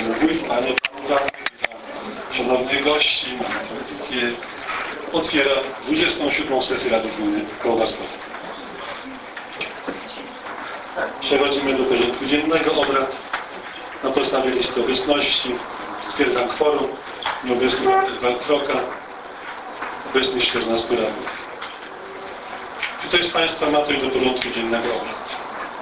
wójt, panie szanownych gości, mamy tradycję, otwiera 27. sesję Rady Gminy Kołbaskowa. Przechodzimy do porządku dziennego obrad. Na podstawie listy obecności stwierdzam kworum. Nieobecny Edward Troka, obecnych 14 radnych. Czy ktoś z Państwa ma coś do porządku dziennego obrad?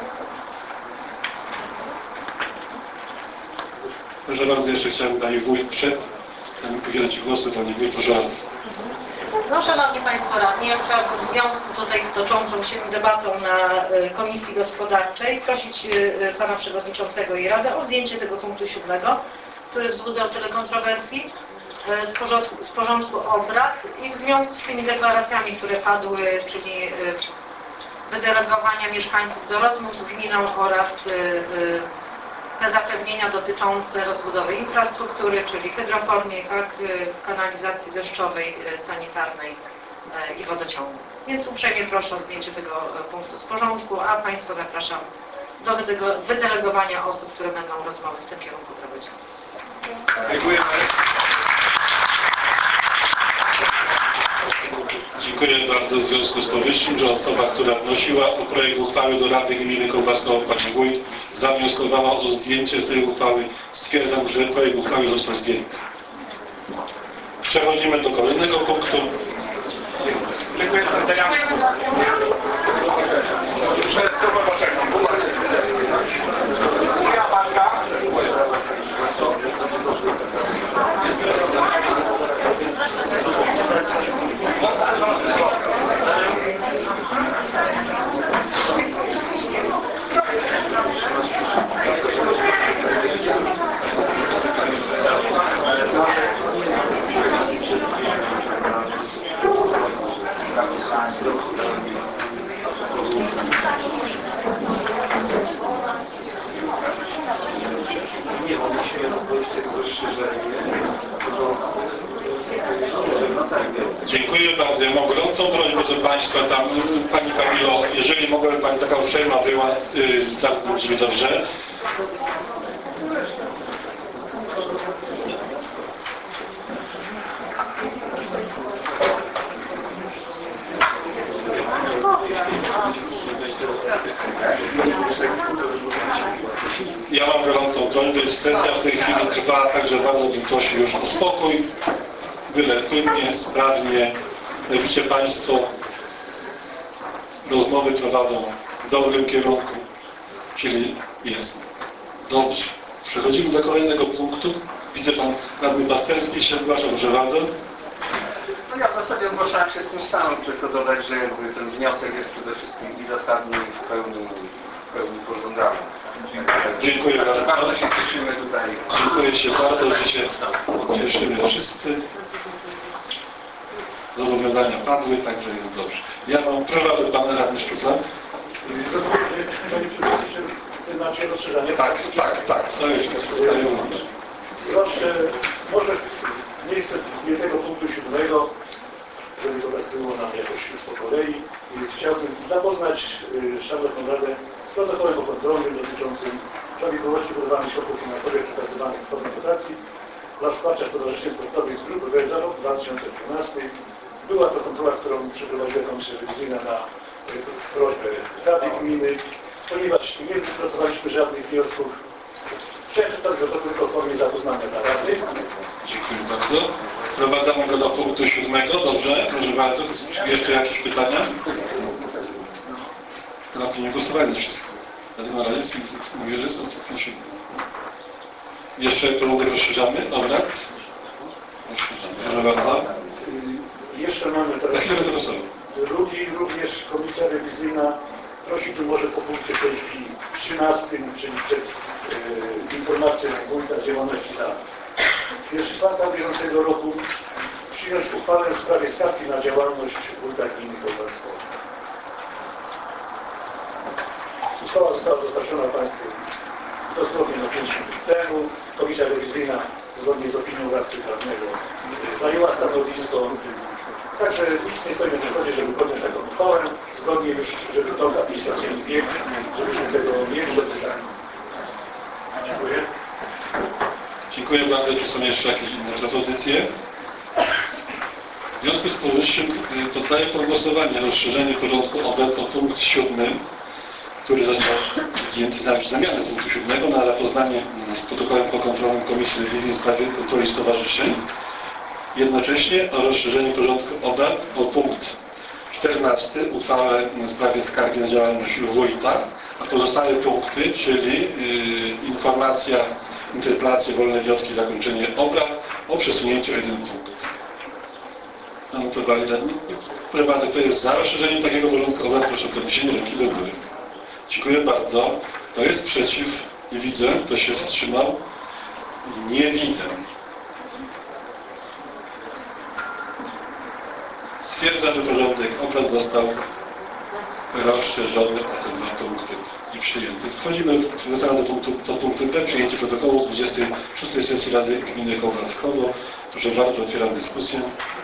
Proszę bardzo, jeszcze chciałbym Pani Wójt przed udzielać głosu. Pani Wójt, proszę bardzo. No, Szanowni Państwo Radni, ja chciałabym w związku tutaj z toczącą się debatą na Komisji Gospodarczej prosić Pana Przewodniczącego i Radę o zdjęcie tego punktu 7, który wzbudzał tyle kontrowersji z porządku obrad i w związku z tymi deklaracjami, które padły, czyli wydelegowania mieszkańców do rozmów z gminą oraz te zapewnienia dotyczące rozbudowy infrastruktury, czyli hydroformie, kanalizacji deszczowej, sanitarnej i wodociągu. Więc uprzejmie proszę o zdjęcie tego punktu z porządku, a Państwa zapraszam do wydelegowania osób, które będą rozmowy w tym kierunku prowadzić. Dziękuję. Dziękuję bardzo w związku z powyższym, że osoba, która wnosiła o projekt uchwały do Rady Gminy Kołbaskowa, Pani Wójt, zawnioskowała o zdjęcie z tej uchwały. Stwierdzam, że projekt uchwały został zdjęty. Przechodzimy do kolejnego punktu. Dziękuję Dziękuję bardzo. Ja mam gorącą prośbę do Państwa, tam Pani Kamilo, jeżeli mogłaby Pani taka uprzejma była zamknąć drzwi, dobrze? Ja mam gorącą prośbę, sesja w tej chwili trwa, także bardzo bym prosił już o spokój. Byle płynnie, sprawnie. Jak widzicie Państwo, rozmowy prowadzą w dobrym kierunku, czyli jest dobrze. Przechodzimy do kolejnego punktu. Widzę Pan Radny Pasterski się zgłasza, proszę bardzo. No ja w zasadzie zgłaszałem się z tym samym, tylko dodać, że jakby ten wniosek jest przede wszystkim i zasadny, i w pełni pożądany. Dziękuję bardzo. Bardzo się cieszymy tutaj. Dziękuję się bardzo, że się cieszymy wszyscy. Zobowiązania padły, także jest dobrze. Ja mam proszę Pan Radny Szczupla. Znaczy rozszerzanie. Tak. To już Proszę, może miejsce tego punktu 7, żeby to tak było nam jakoś już po kolei. Chciałbym zapoznać Szanowną Radę z protokołem kontrolnym dotyczącym prawidłowości wydawanych środków finansowych przekazywanych w formie dotacji dla wsparcia stowarzyszeń sportowych z grupy W za rok 2012. Była to kontrola, którą przeprowadziła Komisja Rewizyjna na prośbę Rady Gminy. Ponieważ nie wypracowaliśmy żadnych wniosków, przeczytam go to tylko w formie zapoznania dla Rady. Dziękuję bardzo. Wprowadzamy go do punktu 7. Dobrze, proszę bardzo. Jeszcze jakieś pytania? Na to nie głosowali wszystko. Radny Radziecki mówi, że to punkt 7. Jeszcze to rozszerzamy obrad. Proszę bardzo. Jeszcze mamy teraz drugi, również Komisja Rewizyjna prosi tu może po punkcie w tej chwili 13, czyli przed informacją wójta z działalności za pierwszy kwartał bieżącego roku przyjąć uchwałę w sprawie stawki na działalność wójta gminy Kołbaskowa. Uchwała została dostarczona Państwu dosłownie na 5 minut temu. Komisja Rewizyjna zgodnie z opinią radcy prawnego zajęła stanowisko. Także nic nie stoi na przeszkodzie, żeby podjąć taką uchwałę, zgodnie już, żeby to administracyjny bieg, żebyśmy tego nie przedłużali. Dziękuję. Dziękuję bardzo. Czy są jeszcze jakieś inne propozycje? W związku z powyższym poddaję pod głosowanie rozszerzenie porządku obrad o punkt 7, który został zdjęty na zamianę punktu 7 na zapoznanie z protokołem pokontrolnym Komisji Rewizji w sprawie kontroli stowarzyszeń. Jednocześnie o rozszerzeniu porządku obrad o punkt 14, uchwałę w sprawie skargi na działalność wójta, a pozostałe punkty, czyli informacja, interpelacje, wolne wnioski, zakończenie obrad o przesunięciu o jeden punkt. No to bardzo, kto jest za rozszerzeniem takiego porządku obrad, proszę o podniesienie ręki do góry. Dziękuję bardzo. Kto jest przeciw? Nie widzę. Kto się wstrzymał? Nie widzę. Stwierdzam, że porządek obrad został rozszerzony o te 2 punkty i przyjęty. Wracamy do punktu B, przyjęcie protokołu z 26. sesji Rady Gminy Kołbaskowo. Proszę bardzo, otwieram dyskusję.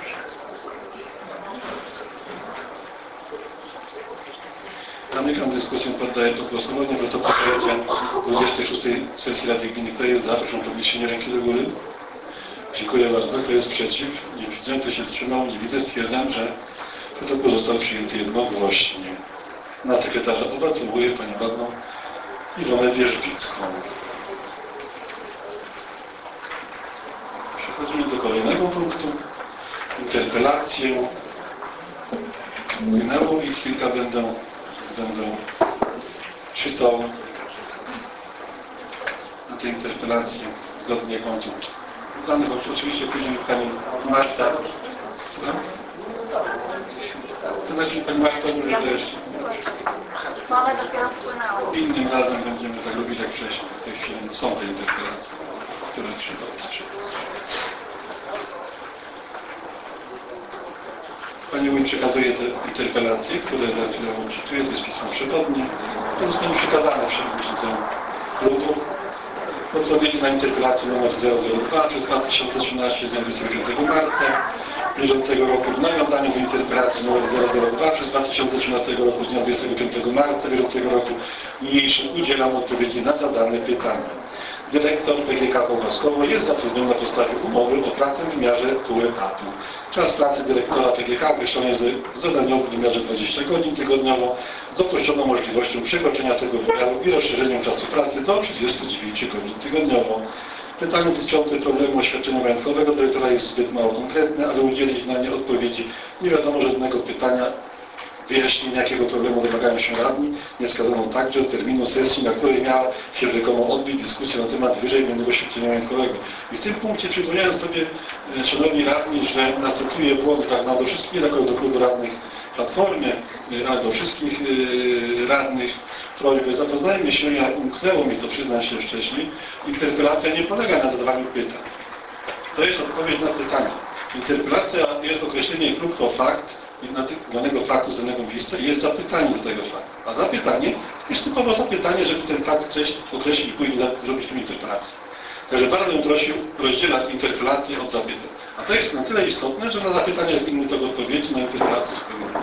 Zamykam dyskusję, poddaję pod głosowanie, że to przyjęcie 26. sesji Rady Gminy. Kto jest za? Proszę o podniesienie ręki do góry. Dziękuję bardzo. Kto jest przeciw? Nie widzę. Kto się wstrzymał? Nie widzę. Stwierdzam, że protokół został przyjęty jednogłośnie. Na sekretarza obrad powołuję Panią Radną Iwonę Wierzbicką. Przechodzimy do kolejnego punktu. Interpelację. Minęło ich kilka, będę czytał na tej interpelacji zgodnie jak mam tu wybranych. Oczywiście później Pani Marta. Słucham? To znaczy Pani Marta mówi, że jeszcze Mamy dopiero wpłynęło. innym razem będziemy tak robić jak wcześniej. W tej chwili są te interpelacje, które trzeba odczytać. Pani Wójt przekazuje te interpelacje, które za chwilę odczytuję, to jest pismo przewodnie. To zostanie przekazane przewodniczącemu klubu. Odpowiedzi na interpelację nr 002 przez 2013 z 25 marca bieżącego roku. W nawiązaniu do interpelacji nr 002 przez 2013 roku z dnia 25 marca bieżącego roku niniejszym udzielam odpowiedzi na zadane pytania. Dyrektor PGK Kołbaskowo jest zatrudniony na podstawie umowy o pracę w wymiarze pół etatu. Czas pracy dyrektora PGK określony jest zadaniowo w wymiarze 20 godzin tygodniowo z dopuszczoną możliwością przekroczenia tego wymiaru i rozszerzeniem czasu pracy do 39 godzin tygodniowo. Pytanie dotyczące problemu oświadczenia majątkowego dyrektora jest zbyt mało konkretne, aby udzielić na nie odpowiedzi. Nie wiadomo żadnego pytania, wyjaśnienia jakiego problemu domagają się radni. Nie wskazano także terminu sesji, na której miała się rzekomo odbyć dyskusja na temat wyżej wymienionego świadczenia majątkowego. I w tym punkcie przypomniałem sobie, szanowni radni, że następuje błąd tak do wszystkich, nie tylko do klubu radnych Platformy, ale do wszystkich radnych prośby. Zapoznajmy się, ja umknęło mi to, przyznam się wcześniej. Interpelacja nie polega na zadawaniu pytań. To jest odpowiedź na pytanie. Interpelacja jest określenie krótko fakt, danego faktu z danego miejsca i jest zapytanie do tego faktu. A zapytanie jest typowo zapytanie, żeby ten fakt określić i później zrobić tę interpelację. Także bardzo bym prosił rozdzielać interpelację od zapytań. A to jest na tyle istotne, że na zapytanie jest inny tok odpowiedzi, na interpelację zupełnie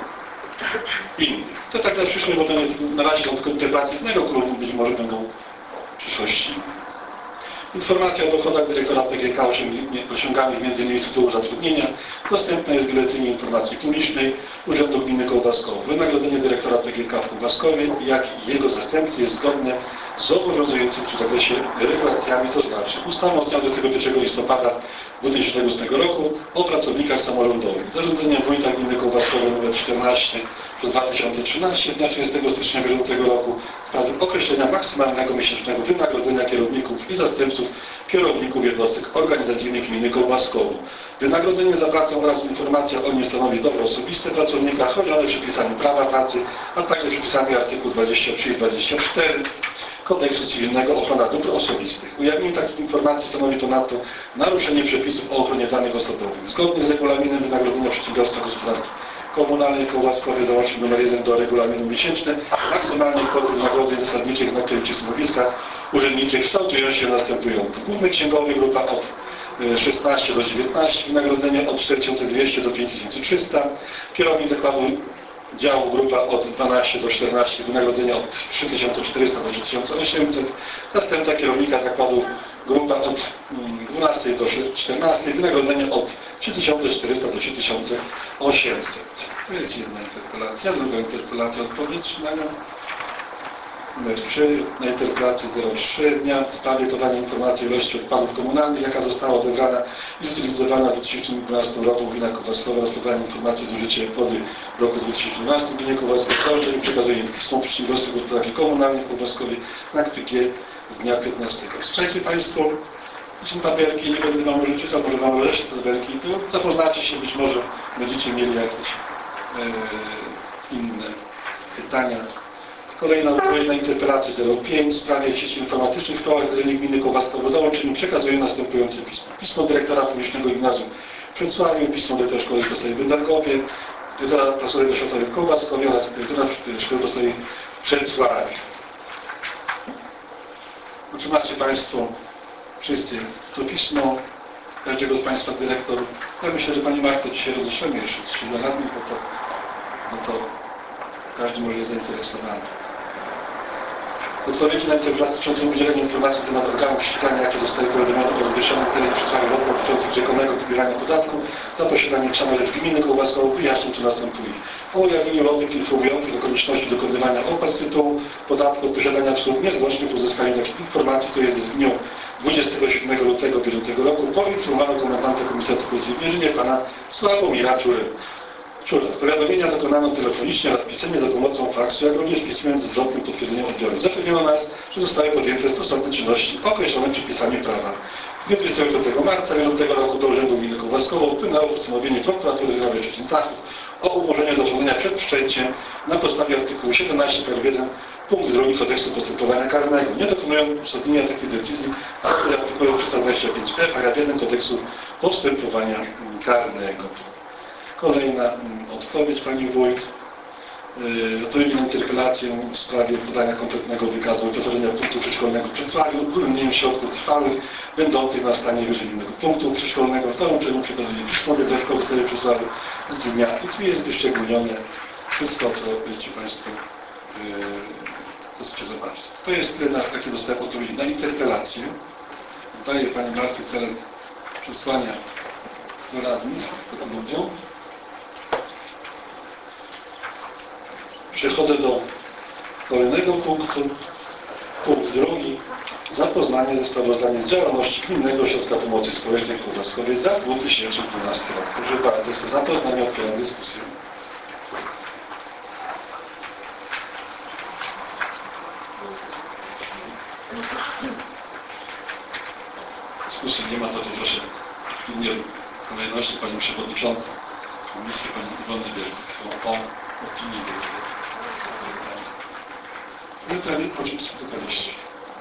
inny. To tak na przyszłość, bo to na razie są tylko interpelacje z innego klubu, być może będą w przyszłości. Informacja o dochodach dyrektora PGK osiąganych m.in. z tytułu zatrudnienia dostępna jest w Biuletynie Informacji Publicznej Urzędu Gminy Kołbaskowo. Wynagrodzenie dyrektora PGK w Kołbaskowie, jak i jego zastępcy jest zgodne z obowiązującymi w zakresie regulacjami, to znaczy ustawą z dnia 21 listopada 2008 roku o pracownikach samorządowych. Zarządzeniem wójta gminy Kołbaskowo nr 14 przez 2013 z dnia 30 stycznia bieżącego roku w sprawie określenia maksymalnego miesięcznego wynagrodzenia kierowników i zastępców kierowników jednostek organizacyjnych gminy Kołbaskowo. Wynagrodzenie za pracę oraz informacja o nim stanowi dobro osobiste pracownika chronione przepisami prawa pracy, a także przepisami artykułów 23 i 24 Kodeksu Cywilnego ochrona dóbr osobistych. Ujawnienie takich informacji stanowi ponadto naruszenie przepisów o ochronie danych osobowych. Zgodnie z regulaminem wynagrodzenia przedsiębiorstwa gospodarki komunalnej w Kołbaskowie załącznik nr 1 do regulaminu miesięczne maksymalnej kwoty wynagrodzeń zasadniczych na kierowniczych stanowiskach urzędniczych kształtują się następująco. Główny księgowy grupa od 16 do 19, wynagrodzenie od 4200 do 5300, kierownik zakładu działu grupa od 12 do 14, wynagrodzenia od 3400 do 3800, zastępca kierownika zakładu grupa od 12 do 14, wynagrodzenie od 3400 do 3800. To jest jedna interpelacja, druga interpelacja, odpowiedź na nią. Numer 3, na interpelację 03 dnia w sprawie podania informacji o ilości odpadów komunalnych, jaka została odebrana i zutylizowana w 2012 roku w gminach Kowalskowa oraz podania informacji o zużyciu wody w roku 2012 w gminie Kowalskiej i przekazuje pismo Przedsiębiorstwu Gospodarki Komunalnej w Kowalskowie na KPG z dnia 15. Słuchajcie Państwo, są tabelki, nie będę Wam może czytał, może Wam resztę tabelki, to zapoznacie się, być może będziecie mieli jakieś inne pytania. Kolejna odpowiedź na interpelację 05 w sprawie sieci informatycznych w szkołach z terenie gminy Kowalskowo w Załączeniu przekazuje następujące pismo. Pismo dyrektora publicznego gimnazjum w Przedsławiu, pismo dyrektora szkoły podstawowej w Wędarkowie, dyrektora prasowej oświatowej w Kowalskowie oraz dyrektora szkoły podstawowej w Przedsławiu. Otrzymacie Państwo wszyscy to pismo. Każdego z Państwa dyrektor. Ja myślę, że Pani Marto dzisiaj rozeszłemy jeszcze, się zaradnie, bo to każdy może jest zainteresowany. Odpowiedzi na interpelację dotyczącą udzielenia informacji na temat organów ścigania, jakie zostały powiadomione o rozwieszonych w terenie przesłania roku dotyczących rzekomego pobierania podatku za posiadanie książek gminy Kołbaskowo wyjaśnień, co następuje. O ujawnieniu logik informujących o konieczności dokonywania opłat z tytułu podatku od posiadania wsług niezwłocznie po uzyskaniu takich informacji, to jest w dniu 27 lutego bieżącego roku, poinformowano komendanta Komisariatu Policji w Mierzynie pana Sławomira Czurę. Powiadomienia dokonano telefonicznie oraz pisemnie za pomocą faksu, jak również pismem ze zwrotnym potwierdzeniem odbioru. Zapewniono nas, że zostały podjęte stosowne czynności określone przepisami prawa. W dniu 24 marca bieżącego roku do Urzędu Gminy Kowalskowo wpłynęło postanowienie prokuratury rejonowej Szczecin-Zachów o umorzeniu dochodzenia przed wszczęciem na podstawie artykułu 17 § 1 punkt 2 Kodeksu Postępowania Karnego. Nie dokonują uzasadnienia takiej decyzji z artykułu 325e § 1 Kodeksu Postępowania Karnego. Kolejna odpowiedź Pani Wójt. Odpowiedzi na interpelację w sprawie podania kompletnego wykazu wyposażenia punktu przedszkolnego w Przedsławiu, uwzględnieniem środków trwałych będących na stanie wyżynnego punktu przedszkolnego w załączeniu przekazuje pismo do szkoły w Przedsławiu z dnia i tu jest wyszczególnione wszystko, co będziecie Państwo chcecie zobaczyć. To jest takie dostęp odpowiedzi na interpelację. Daję Pani Marcie celem przesłania do radnych, do ludziom. Przechodzę do kolejnego punktu. Punkt drugi. Zapoznanie ze sprawozdaniem z działalności Gminnego Ośrodka Pomocy Społecznej w Kowalskowie za 2012 rok. Proszę bardzo, za zapoznanie otwieram dyskusję. Dyskusji nie ma, to proszę w innej kolejności Pani Przewodnicząca Komisji, Pani Iwony Wielkowską o opinię. O czym dyskutowaliście?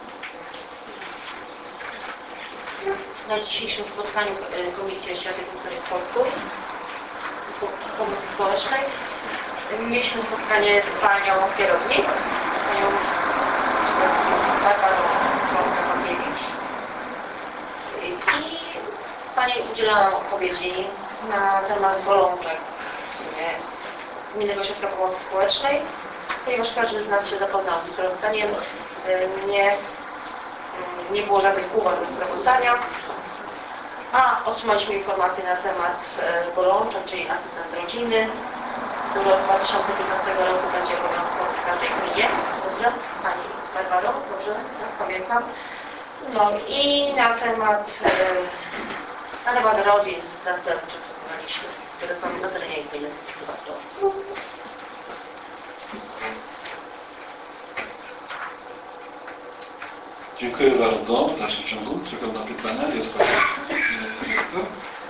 Na dzisiejszym spotkaniu Komisji Oświaty, Kultury i Sportu Pomocy Społecznej mieliśmy spotkanie z Panią Kierownik, Panią Barbarą Papiewicz i Pani udzielała nam odpowiedzi na temat bolączek w sumie Gminnego Ośrodka Pomocy Społecznej, ponieważ każdy z nas się zapoznał z sprawozdaniem, nie było żadnych uwag do sprawozdania, a otrzymaliśmy informacje na temat bolączek, czyli asystent rodziny, który od 2015 roku będzie obowiązkowy w każdej gminie. Dobrze? Pani Barbaro, dobrze? Pamiętam. No i na temat rodzin zastępczych poznaliśmy, które są na terenie gminy Kowalskowo. Dziękuję bardzo. W dalszym ciągu czekam na pytania. Jest Pani dyrektor?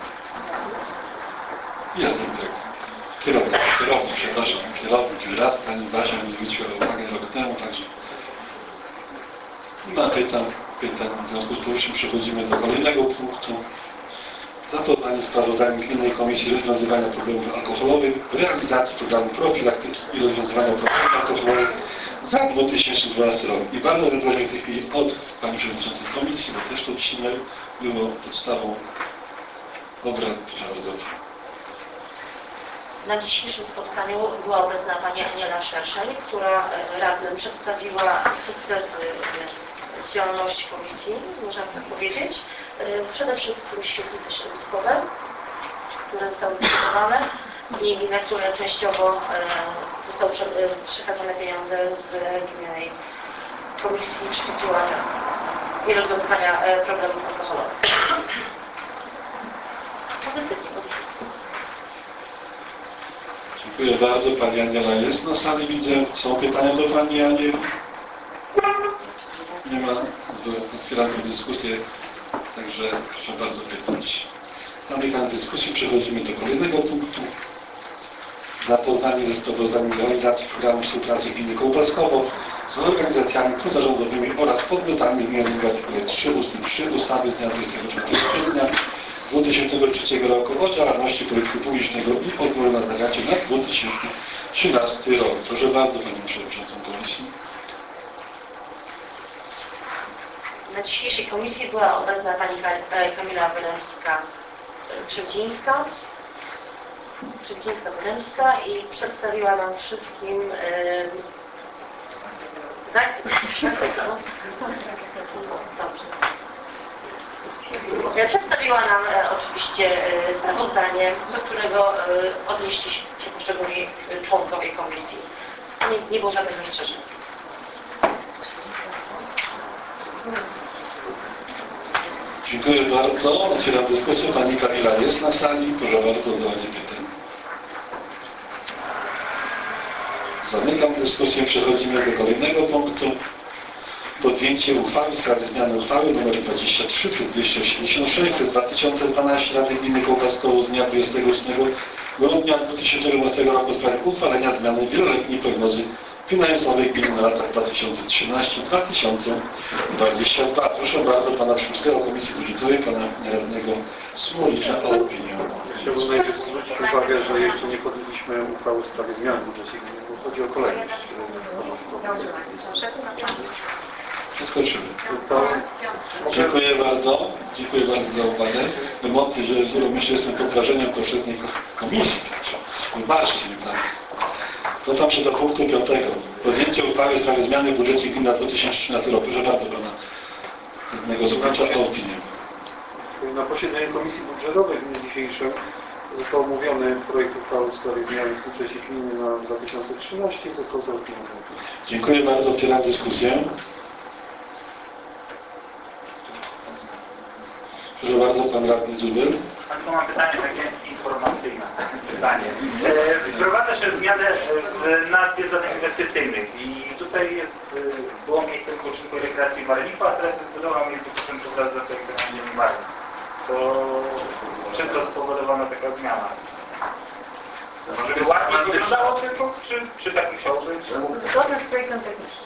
Jestem dyrektor. Kierownik, przepraszam. Kierownik już raz. Pani Basia mi zwróciła uwagę rok temu, także nie ma pytań. W związku z powyższym przechodzimy do kolejnego punktu. Zapoznanie sprawozdaniem Gminnej Komisji Rozwiązywania Problemów Alkoholowych, realizacji programu profilaktyki i rozwiązywania problemów alkoholowych za 2012 rok. I bardzo bym prosił w tej chwili od Pani Przewodniczącej Komisji, bo też to dzisiaj było podstawą obrad. Proszę bardzo. Na dzisiejszym spotkaniu była obecna pani Aniela Szerszeń, która radnym przedstawiła sukcesy działalności komisji, można tak powiedzieć. Przede wszystkim świetlice środowiskowe, które zostały przygotowane i na które częściowo zostały przekazane pieniądze z Gminnej Komisji Przeciwdziałania i Rozwiązywania Problemów Alkoholowych. Pozytywnie. Dziękuję bardzo. Pani Aniela jest na sali, widzę. Są pytania do Pani Anieli? Nie ma. Otwieramy dyskusję, także proszę bardzo pytać. Zamykam dyskusję, przechodzimy do kolejnego punktu. Zapoznanie ze sprawozdaniem realizacji programu współpracy gminy Kołbaskowo z organizacjami pozarządowymi oraz podmiotami wymienionych w artykule 3 ust. 3 ustawy z dnia 24 kwietnia 2003 roku o działalności pożytku publicznego i odboru na zagacie na 2013 rok. Proszę bardzo Panią Przewodniczącą Komisji. Na dzisiejszej komisji była obecna pani Kamila Wyremska i przedstawiła nam wszystkim przedstawiła nam oczywiście sprawozdanie, do którego odnieśli się poszczególni członkowie komisji. Nie było żadnych zastrzeżeń. Dziękuję bardzo. Otwieram dyskusję. Pani Kamila jest na sali. Proszę bardzo o zadanie pytań. Zamykam dyskusję. Przechodzimy do kolejnego punktu. Podjęcie uchwały w sprawie zmiany uchwały nr 23 przez 286 przez 2012 Rady Gminy Kołbaskowo z dnia 28 grudnia 2011 roku w sprawie uchwalenia zmiany wieloletniej prognozy finansowej gminy na lata 2013-2022. Proszę bardzo Pana Przewodniczącego Komisji Budżetowej, Pana Radnego Smolicza o opinię. Chciałbym najpierw zwrócić uwagę, że jeszcze nie podjęliśmy uchwały w sprawie zmian w budżecie gminy, bo chodzi o kolejność. Przeskoczymy. Dziękuję bardzo. Dziękuję bardzo za uwagę. Emocje, że myślę, że jestem pod wrażeniem poprzedniej komisji. Wybaczcie mi tak. To tam się do punktu 5. Podjęcie uchwały w sprawie zmiany w budżecie gminy na 2013 rok. Proszę bardzo Pana Radnego Smolicza o opinię. Na posiedzeniu Komisji Budżetowej w dniu dzisiejszym został omówiony projekt uchwały w sprawie zmian w budżecie gminy na 2013 i został zaopiniowany. Dziękuję bardzo. Otwieram dyskusję. Proszę bardzo, Pan Radny Zuber. Tylko mam pytanie takie informacyjne. Wprowadza się zmianę w nazwie zadań inwestycyjnych i tutaj było miejsce wypoczynku i rekreacji Warlipa, a teraz jest budowa miejsc wypoczynku wraz z zaprojektowaniem Warlipa. To czym to spowodowana taka zmiana? Może by ładnie wyglądało tylko, czy tak musiało być? Zgodnie z projektem technicznym.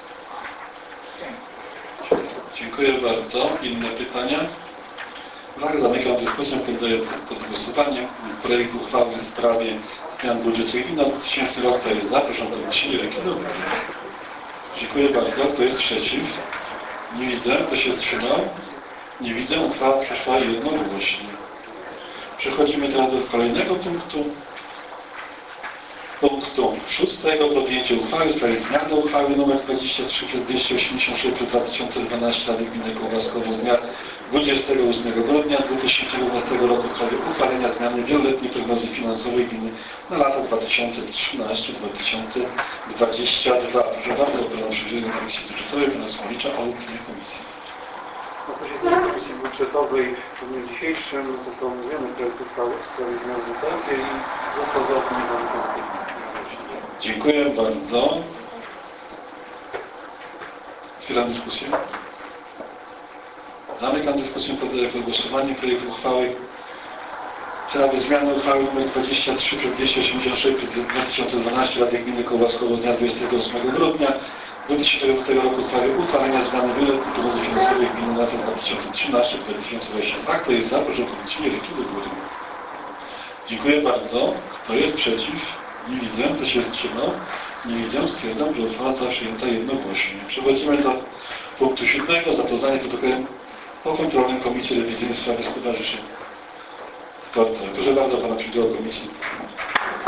Dziękuję bardzo. Inne pytania? Zamykam dyskusję, poddaję pod głosowanie projekt uchwały w sprawie zmian budżetowych na 2000 rok. Kto jest za? Proszę o podniesienie ręki do góry. Dziękuję bardzo. Kto jest przeciw? Nie widzę. Kto się wstrzymał? Nie widzę. Uchwała przeszła jednogłośnie. Przechodzimy teraz do kolejnego punktu. Punktu 6. Podjęcie uchwały w sprawie zmiany uchwały nr 23 przez 286 przez 2012 Rady Gminy Kołbaskowo z dnia 28 grudnia 2011 roku w sprawie uchwalenia zmiany wieloletniej prognozy finansowej gminy na lata 2013-2022. Proszę bardzo, Pana Przewodniczącego Komisji Budżetowej, Pana Smolicza o opinię Komisji. Na posiedzeniu Komisji Budżetowej w dniu dzisiejszym został omówiony projekt uchwały w sprawie zmian w budżecie i został zaopiniowany pozytywnie. Dziękuję bardzo. Otwieram dyskusję. Zamykam dyskusję, poddaję pod głosowanie projekt uchwały w sprawie zmiany uchwały nr 23 przez 286 przez 2012 Rady Gminy Kołbaskowo z dnia 28 grudnia 2011 roku w sprawie uchwalenia zmiany wieloletniej prognozy finansowej gminy na lata 2013-2022. Kto jest za? Proszę o podniesienie ręki do góry. Dziękuję bardzo. Kto jest przeciw? Nie widzę. Kto się wstrzymał? Nie widzę. Stwierdzam, że uchwała została przyjęta jednogłośnie. Przechodzimy do punktu 7. Zapoznanie protokołem pokontrolnym Komisji Rewizyjnej w sprawie stowarzyszeń sportowych. Proszę bardzo Pana Przewodniczącego Komisji.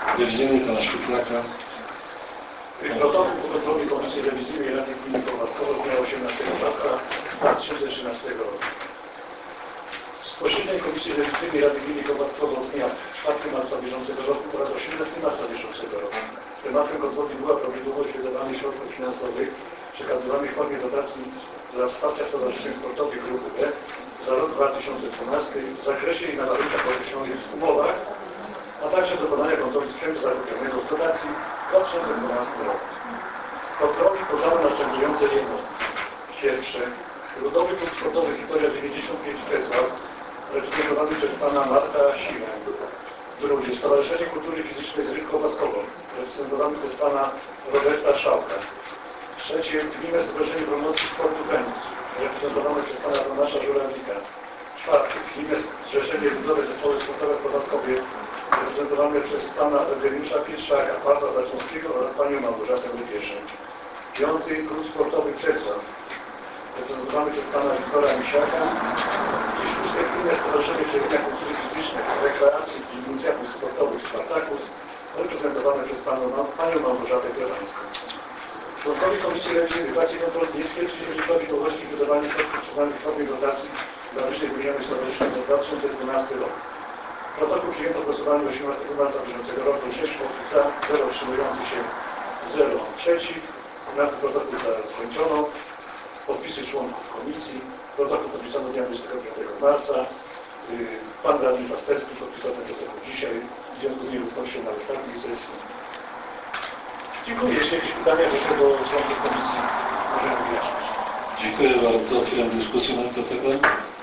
rewizyjnej pana Szuflaka. Protokół kontroli Komisji Rewizyjnej Rady Gminy Kołbaskowo z dnia 18 marca 2013 roku. Z posiedzeń Komisji Rewizyjnej Rady Gminy Kołbaskowo z dnia 4 marca bieżącego roku oraz 18 marca bieżącego roku. Tematem kontroli była prawidłowość wydawanych środków finansowych przekazywanych w formie dotacji dla wsparcia stowarzyszeń sportowych grupy B za rok 2012 w zakresie i na warunkach określonych w umowach, a także dokonania kontroli sprzętu zakupionego w dotacji w 2012 roku. Kontroli podano następujące jednostki. Pierwsze, Ludowy Klub Sportowy Wiktoria 95 Wrocław, reprezentowany przez pana Marka Siłę. Drugie, Stowarzyszenie Kultury Fizycznej z Rybką Kołbaskową, reprezentowany przez pana Roberta Szałka. Trzecie, Gminne Stowarzyszenie Promocji Sportu Tennis, reprezentowane przez pana Tomasza Żurawika. Czwarte, Gminne Zrzeszenie Ludowe Zespoły Sportowe w Kołbaskowie, reprezentowane przez pana Eugeniusza Pietrzaka, Pawła Zacząskiego oraz panią Małgorzatę Łypieszę. Piąty, Klub Sportowy Przesław, reprezentowany przez pana Wiktora Misiaka. I szóste, Gminne Stowarzyszenie Przewiedzenia Kultury Fizycznej, Rekreacji i Inicjatyw Sportowych Spartakus, reprezentowane przez panią Małgorzatę Piotrańską. Członkowie Komisji Rewizyjnej w trakcie kontroli nie stwierdzili nieprawidłowości w wydawaniu środków przyznanych w formie dotacji dla wyżej wymienionych stowarzyszeń za 2012 rok. Protokół przyjęto w głosowaniu 18 marca bieżącego roku 6 osób za, 0 wstrzymujących się, 0 przeciw. Na ten protokół zakończono. Podpisy członków komisji. Protokół podpisano dnia 25 marca. Pan radny Pasterski podpisał ten protokół dzisiaj w związku z nieobecnością na ostatniej sesji. Dziękuję. Jeśli jakieś pytania proszę do członków komisji, możemy wyjaśnić. Dziękuję bardzo. Otwieram dyskusję na ten temat.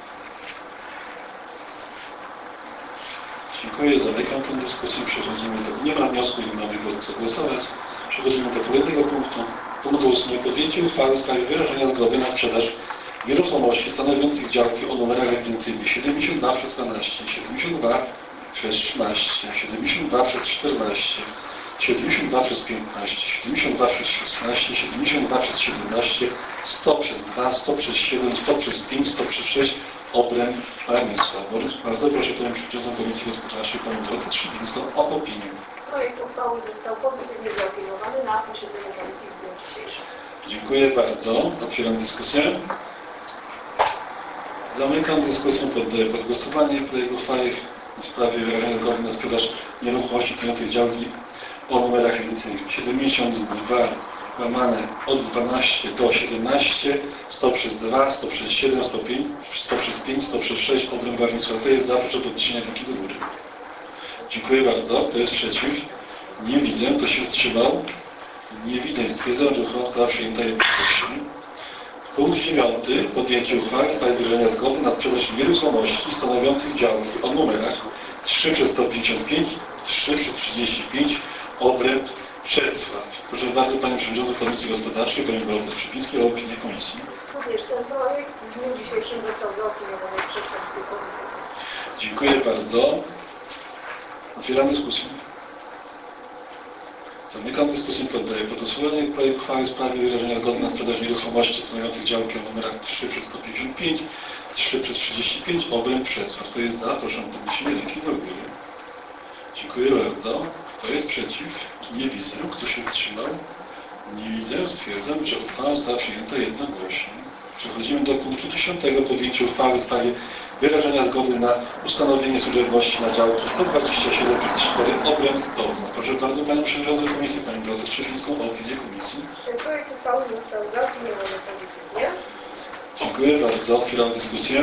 Dziękuję. Zamykam tę dyskusję. Przechodzimy do... Nie ma wniosku, nie mamy co głosować. Przechodzimy do kolejnego punktu. Punkt 8. Podjęcie uchwały w sprawie wyrażenia zgody na sprzedaż nieruchomości stanowiących działki o numerach ewidencyjnych 72 przez 12, 72 przez 13, 72 przez 14, 72 przez 15, 72 przez 16, 72 przez 17, 100 przez 2, 100 przez 7, 100 przez 5, 100 przez 6, obręb Stanisław. Bardzo proszę Panią Przewodniczącą Komisji Gospodarczej, Panią Dorotę Trzebińską o opinię. Projekt uchwały został pozytywnie zaopiniowany na posiedzeniu komisji w dniu dzisiejszym. Dziękuję bardzo. Otwieram dyskusję. Zamykam dyskusję. Poddaję pod głosowanie projekt uchwały w sprawie wyrażenia zgody na sprzedaż nieruchomości tworzących działki o numerach ewidencyjnych 72 łamane od 12 do 17, 100 przez 2, 100 przez 7, 100 przez 5, 100 przez 6, obręb Warmińskiego. To jest za, proszę podniesienia ręki do góry. Dziękuję bardzo. Kto jest przeciw? Nie widzę. Kto się wstrzymał? Nie widzę. Stwierdzam, że uchwała została przyjęta jednogłośnie. Punkt 9. Podjęcie uchwały w sprawie wyrażenia zgody na sprzedaż nieruchomości stanowiących działki o numerach 3 przez 155, 3 przez 35, obręb Przecław. Proszę bardzo Panią Przewodniczącą Komisji Gospodarczej, Panią Dorotę Trzebińską o opinię Komisji. Również ten projekt w dniu dzisiejszym został zaopiniowany przez Komisję pozytywnie. Dziękuję bardzo. Otwieram dyskusję. Zamykam dyskusję. Poddaję pod głosowanie projekt uchwały w sprawie wyrażenia zgody na sprzedaż nieruchomości stanowiących działki o numerach 3 przez 155, 3 przez 35, obręb Przecław. Kto jest za? Proszę o podniesienie ręki do góry. Dziękuję bardzo. Kto jest przeciw? Nie widzę. Kto się wstrzymał? Nie widzę. Stwierdzam, że uchwała została przyjęta jednogłośnie. Przechodzimy do punktu 10. Podjęcie uchwały w sprawie wyrażenia zgody na ustanowienie służebności na działce 127 przez 4 obręb Stodno. Proszę bardzo Panią Przewodniczącą Komisji, Panią Dorotę Trzebińską o opinię Komisji. Ten projekt uchwały został zaopiniowany pozytywnie. Dziękuję bardzo. Otwieram dyskusję.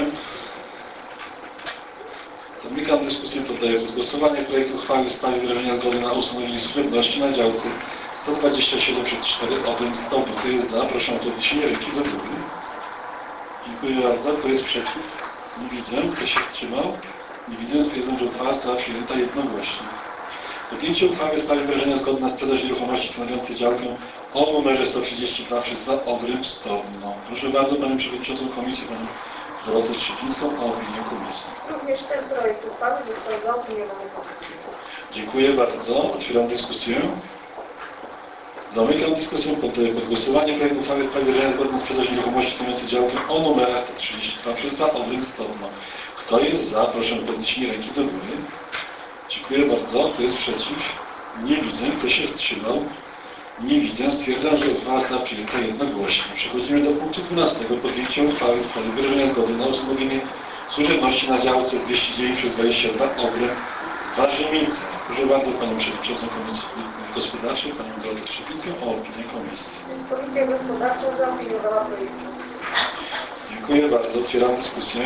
Zamykam dyskusję. Poddaję pod głosowanie projekt uchwały w sprawie wyrażenia zgody na ustanowienie służebności na działce 127 przez 4 obręb Stodno. Kto jest za? Proszę o podniesienie ręki do góry. Dziękuję bardzo. Kto jest przeciw? Nie widzę. Kto się wstrzymał? Nie widzę. Stwierdzam, że uchwała została przyjęta jednogłośnie. Podjęcie uchwały w sprawie wyrażenia zgody na sprzedaż nieruchomości stanowiącej działkę o numerze 132 przez 2 obręb Stodno. Proszę bardzo Panią Przewodniczącą Komisji, Panią Dorotę Trzebińską o opinię Komisji. Również ten projekt uchwały został zaopiniowany pozytywnie. Dziękuję bardzo. Otwieram dyskusję. Zamykam dyskusję. Poddaję pod głosowanie projekt uchwały w sprawie wyrażenia zgody na sprzedaż nieruchomości stanowiącej działkę o numerach 132 przez 2 obręb Stodno. Kto jest za? Proszę o podniesienie ręki do góry. Dziękuję bardzo. Kto jest przeciw? Nie widzę. Kto się wstrzymał? Nie widzę. Stwierdzam, że uchwała została przyjęta jednogłośnie. Przechodzimy do punktu 12. Podjęcie uchwały w sprawie wyrażenia zgody na ustanowienie służebności na działce 209/22 obręb Warzymice. Proszę bardzo Panią Przewodniczącą Komisji Gospodarczej, Panią Dorotę Szczytnicką o opinię Komisji. Komisja Gospodarcza zaopiniowała projekt. Dziękuję bardzo. Otwieram dyskusję.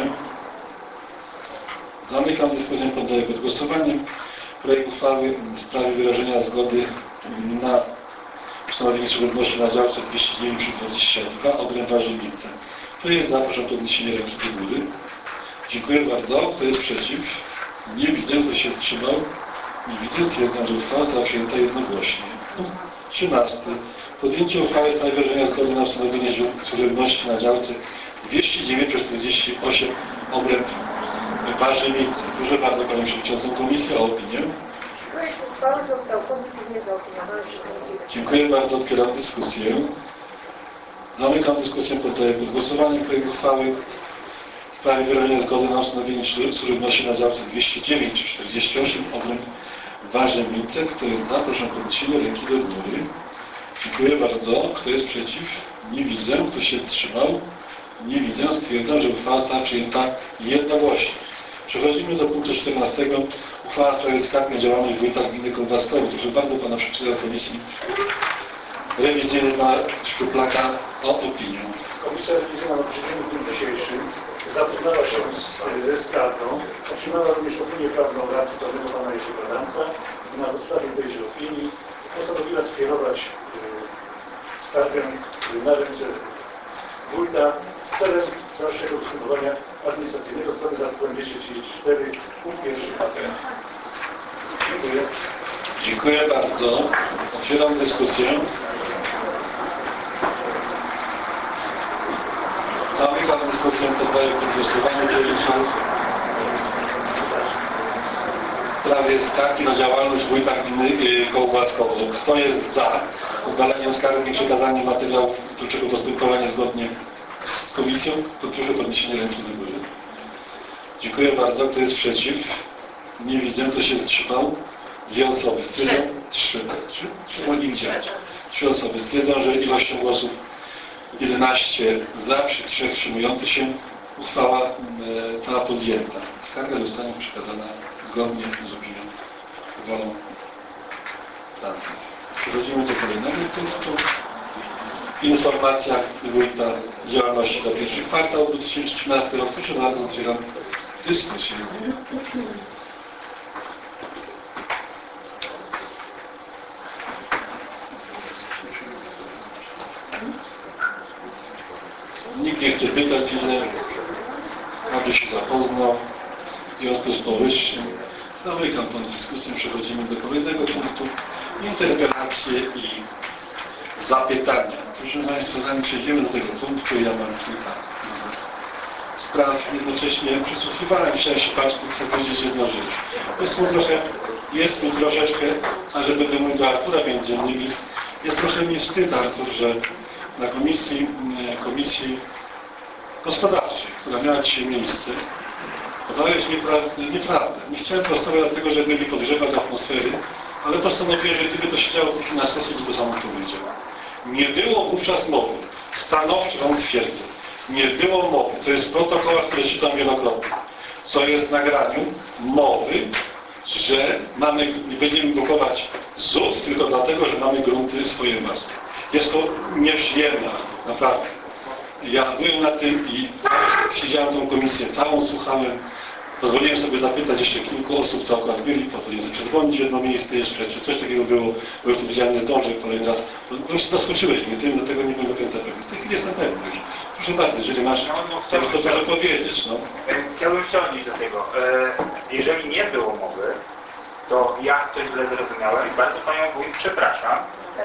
Zamykam dyskusję. Poddaję pod głosowanie. Projekt uchwały w sprawie wyrażenia zgody na ustanowienie służebności na działce 209/22 obręb Warzymice. Kto jest za? Proszę o podniesienie ręki do góry. Dziękuję bardzo. Kto jest przeciw? Nie widzę. Kto się wstrzymał? Nie widzę. Stwierdzam, że uchwała została przyjęta jednogłośnie. Punkt 13. Podjęcie uchwały w sprawie wyrażenia zgody na ustanowienie służebności na działce 209/48 obręb Warzymice. Proszę bardzo Panią Przewodniczącą Komisji o opinię. Projekt uchwały został pozytywnie zaopiniowany przez Komisję Gospodarczą. Dziękuję bardzo. Otwieram dyskusję. Zamykam dyskusję. Poddaję pod głosowanie projekt uchwały w sprawie wyrażenia zgody na ustanowienie służebności na działce 209/48 obręb Warzymice. Kto jest za? Proszę o podniesienie ręki do góry. Dziękuję bardzo. Kto jest przeciw? Nie widzę. Kto się wstrzymał? Nie widzę. Stwierdzam, że uchwała została przyjęta jednogłośnie. Przechodzimy do punktu 14. Uchwała w sprawie skarg na działalność wójta gminy Kołbaskowo. Proszę bardzo Pana Przewodniczącego Komisji Rewizyjnej Pana Szczuplaka o opinię. Komisja Rewizyjna na posiedzeniu w dniu dzisiejszym zapoznała się z skargą, otrzymała również opinię prawną radcy prawnego Pana Jerzego Ranca i na podstawie tejże opinii postanowiła skierować skargę na ręce wójta celem dalszego postępowania administracyjnego zgodnie z artykułem 234 punkt 1 k.p. Dziękuję. Dziękuję bardzo. Otwieram dyskusję. Zamykam dyskusję. Poddaję pod głosowanie w sprawie skargi na działalność wójta gminy Kołbaskowo. Kto jest za udaleniem skargi i przekazaniem materiałów do postępowania zgodnie z komisją, to proszę o podniesienie ręki do góry. Dziękuję bardzo. Kto jest przeciw? Nie widzę. Kto się wstrzymał? Dwie osoby. Stwierdzam, trzy osoby. Stwierdzam, że ilością głosów 11 za, przy 3 wstrzymujących się uchwała została podjęta. Skarga zostanie przekazana zgodnie z opinią, wolą radnych. Przechodzimy do kolejnego punktu. Informacja wójta działalności za pierwszy kwartał 2013 roku. Proszę bardzo, otwieram dyskusję. Nikt nie chce pytać, widzę. Każdy się zapoznał. W związku z powyższym zamykam tę dyskusję. Przechodzimy do kolejnego punktu. Interpelacje i zapytania. Proszę Państwa, zanim przejdziemy do tego punktu, ja mam kilka spraw. Jednocześnie przysłuchiwałem, chciałem się patrzeć, chcę powiedzieć jedną rzecz. Jest mi troszeczkę, ale będę mówił do Artura między innymi, jest trochę mi wstyd, Artur, że na Komisji Gospodarczej, która miała dzisiaj miejsce, podałeś nieprawdę. Nie chciałem prostować dlatego, żeby nie podgrzewać atmosfery, ale postanowiłem, że gdyby to się działo tylko na sesji, to samo powiedział. Nie było wówczas mowy, stanowczo wam twierdzę, nie było mowy, co jest w protokołach, które czytam wielokrotnie, co jest w nagraniu, mowy, że nie będziemy blokować ZUS tylko dlatego, że mamy grunty swoje własne. Jest to nieprzyjemne, naprawdę. Ja byłem na tym i siedziałem tą komisję całą, słuchałem. Pozwoliłem sobie zapytać jeszcze kilku osób, co akurat byli, pozwoliłem sobie przedzwonić w jedno miejsce jeszcze, czy coś takiego było, bo już tu widziałem, nie zdążę kolejny raz. To już zaskoczyłeś mnie tym, dlatego nie byłem do końca pewny. Z tej chwili jestem pewny już. Proszę bardzo, jeżeli masz coś, to proszę powiedzieć. No. Chciałbym się odnieść do tego. Jeżeli nie było mowy, to ja coś źle zrozumiałem i bardzo Panią Wójt przepraszam.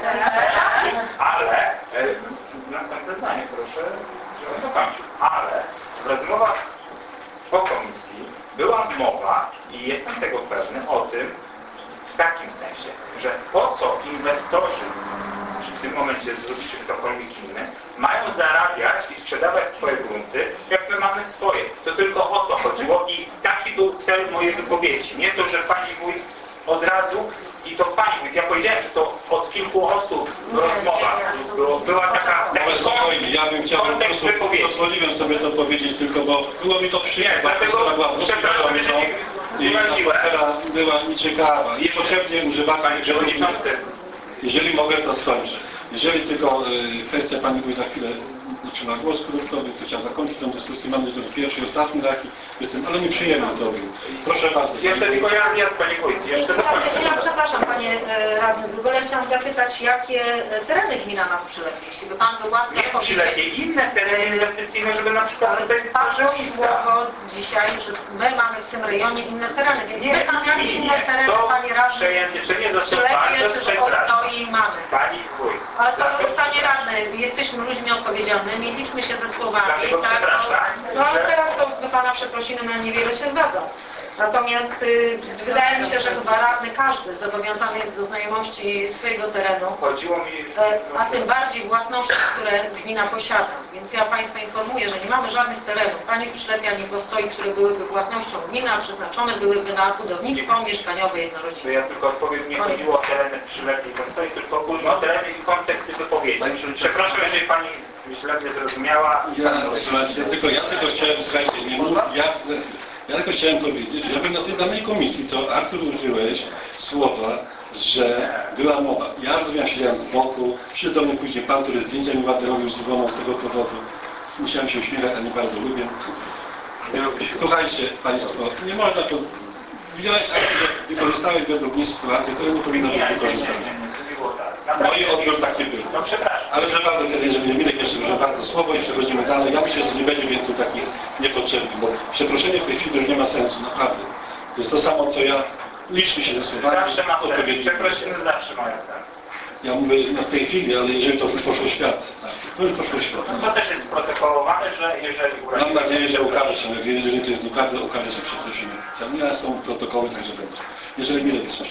Ale, następne zdanie proszę, żebym dokończył. Ale w rozmowach po komisji była mowa i jestem tego pewny o tym w takim sensie, że po co inwestorzy, czy w tym momencie ZUS, czy ktokolwiek inny, mają zarabiać i sprzedawać swoje grunty, jak my mamy swoje. To tylko o to chodziło i taki był cel mojej wypowiedzi. Nie to, że Pani Wójt od razu i to pani, ja powiedziałem, że to od kilku osób w rozmowach była taka Ale spokojnie, ja bym chciał po kontekst prostu, wypowiedzi. pozwoliłem sobie to powiedzieć tylko, bo było mi to przyjemne. Nie, dlatego przepraszam, że się i atmosfera była nieciekawa i potrzebnie używana. Panie Przewodniczący, Jeżeli mogę, to skończę. Jeżeli tylko kwestia pani Wójt za chwilę zaczyna głos krótkowy, to chciałem zakończyć tę dyskusję. Mam nadzieję, że to pierwszy i ostatni taki jestem, ale nieprzyjemny to był. Proszę bardzo. jeszcze tylko ja Panie Wójt, jeszcze dokończę. Ja przepraszam Panie Radny z ogóle chciałam zapytać, jakie tereny gmina ma w Przylepie, jeśli by Pan był łaskaw Nie w powiedzieć. Przylepie, inne tereny inwestycyjne, żeby na przykład Ale tutaj padło słowo dzisiaj, że my mamy w tym rejonie inne tereny, więc pytam, jakie inne tereny to Panie Radny przejęcie, czy nie w został Przylepie bardzo czy w przepraszam. Ostoi mamy. Pani Wójt. Ale to Panie Radny, jesteśmy ludźmi odpowiedzialnymi, liczmy się ze słowami, Dlatego tak? przepraszam, No ale że- teraz to by Pana przeprosiny na niewiele się zgadzą. Natomiast wydaje mi się, że chyba radny każdy zobowiązany jest do znajomości swojego terenu, Chodziło mi... a tym bardziej własności, które gmina posiada. Więc ja Państwa informuję, że nie mamy żadnych terenów, ani w Przylepie, ani w Ostoi, które byłyby własnością gminy, a przeznaczone byłyby na budownictwo mieszkaniowe To jednorodzinne. ja tylko odpowiem, nie chodziło o tereny Przylepie i Postoi, tylko ogólnie o tereny i konteksty wypowiedzi. Przepraszam, jeżeli Pani źle mnie zrozumiała. Ja tylko chciałem, słuchajcie, nie mów, ja tylko chciałem powiedzieć, że na tej danej komisji, co Artur użyłeś słowa, że była mowa. Ja rozumiem, siedziałem z boku, przyszedł do mnie później pan, który zdjęcia mi ładnie robił z Iwoną z tego powodu. Musiałem się uśmiechać, a nie bardzo lubię. Słuchajcie Państwo, nie można to... Widziałeś, Artur, że wykorzystałeś według mnie sytuację, która nie powinna być wykorzystana. Nie było tak. Mój odbiór taki był. No przepraszam. Ale naprawdę, jeżeli Mirek jeszcze używa bardzo słowo i przechodzimy dalej, ja myślę, że nie będzie więcej takich niepotrzebnych, bo przeproszenie w tej chwili już nie ma sensu, naprawdę. To jest to samo, co ja licznie się ze słowami Zawsze ma sens. odpowiedzieć. Przeprosiny zawsze mają sens. Ja mówię no w tej chwili, ale jeżeli to już poszło w świat, tak, to już poszło w świat. No to też jest protokołowane, że jeżeli Mam nadzieję, że ukaże się, jeżeli to jest nieprawda, ukaże się przeprosiny. Nie są protokoły, także będzie. Jeżeli Mirek jest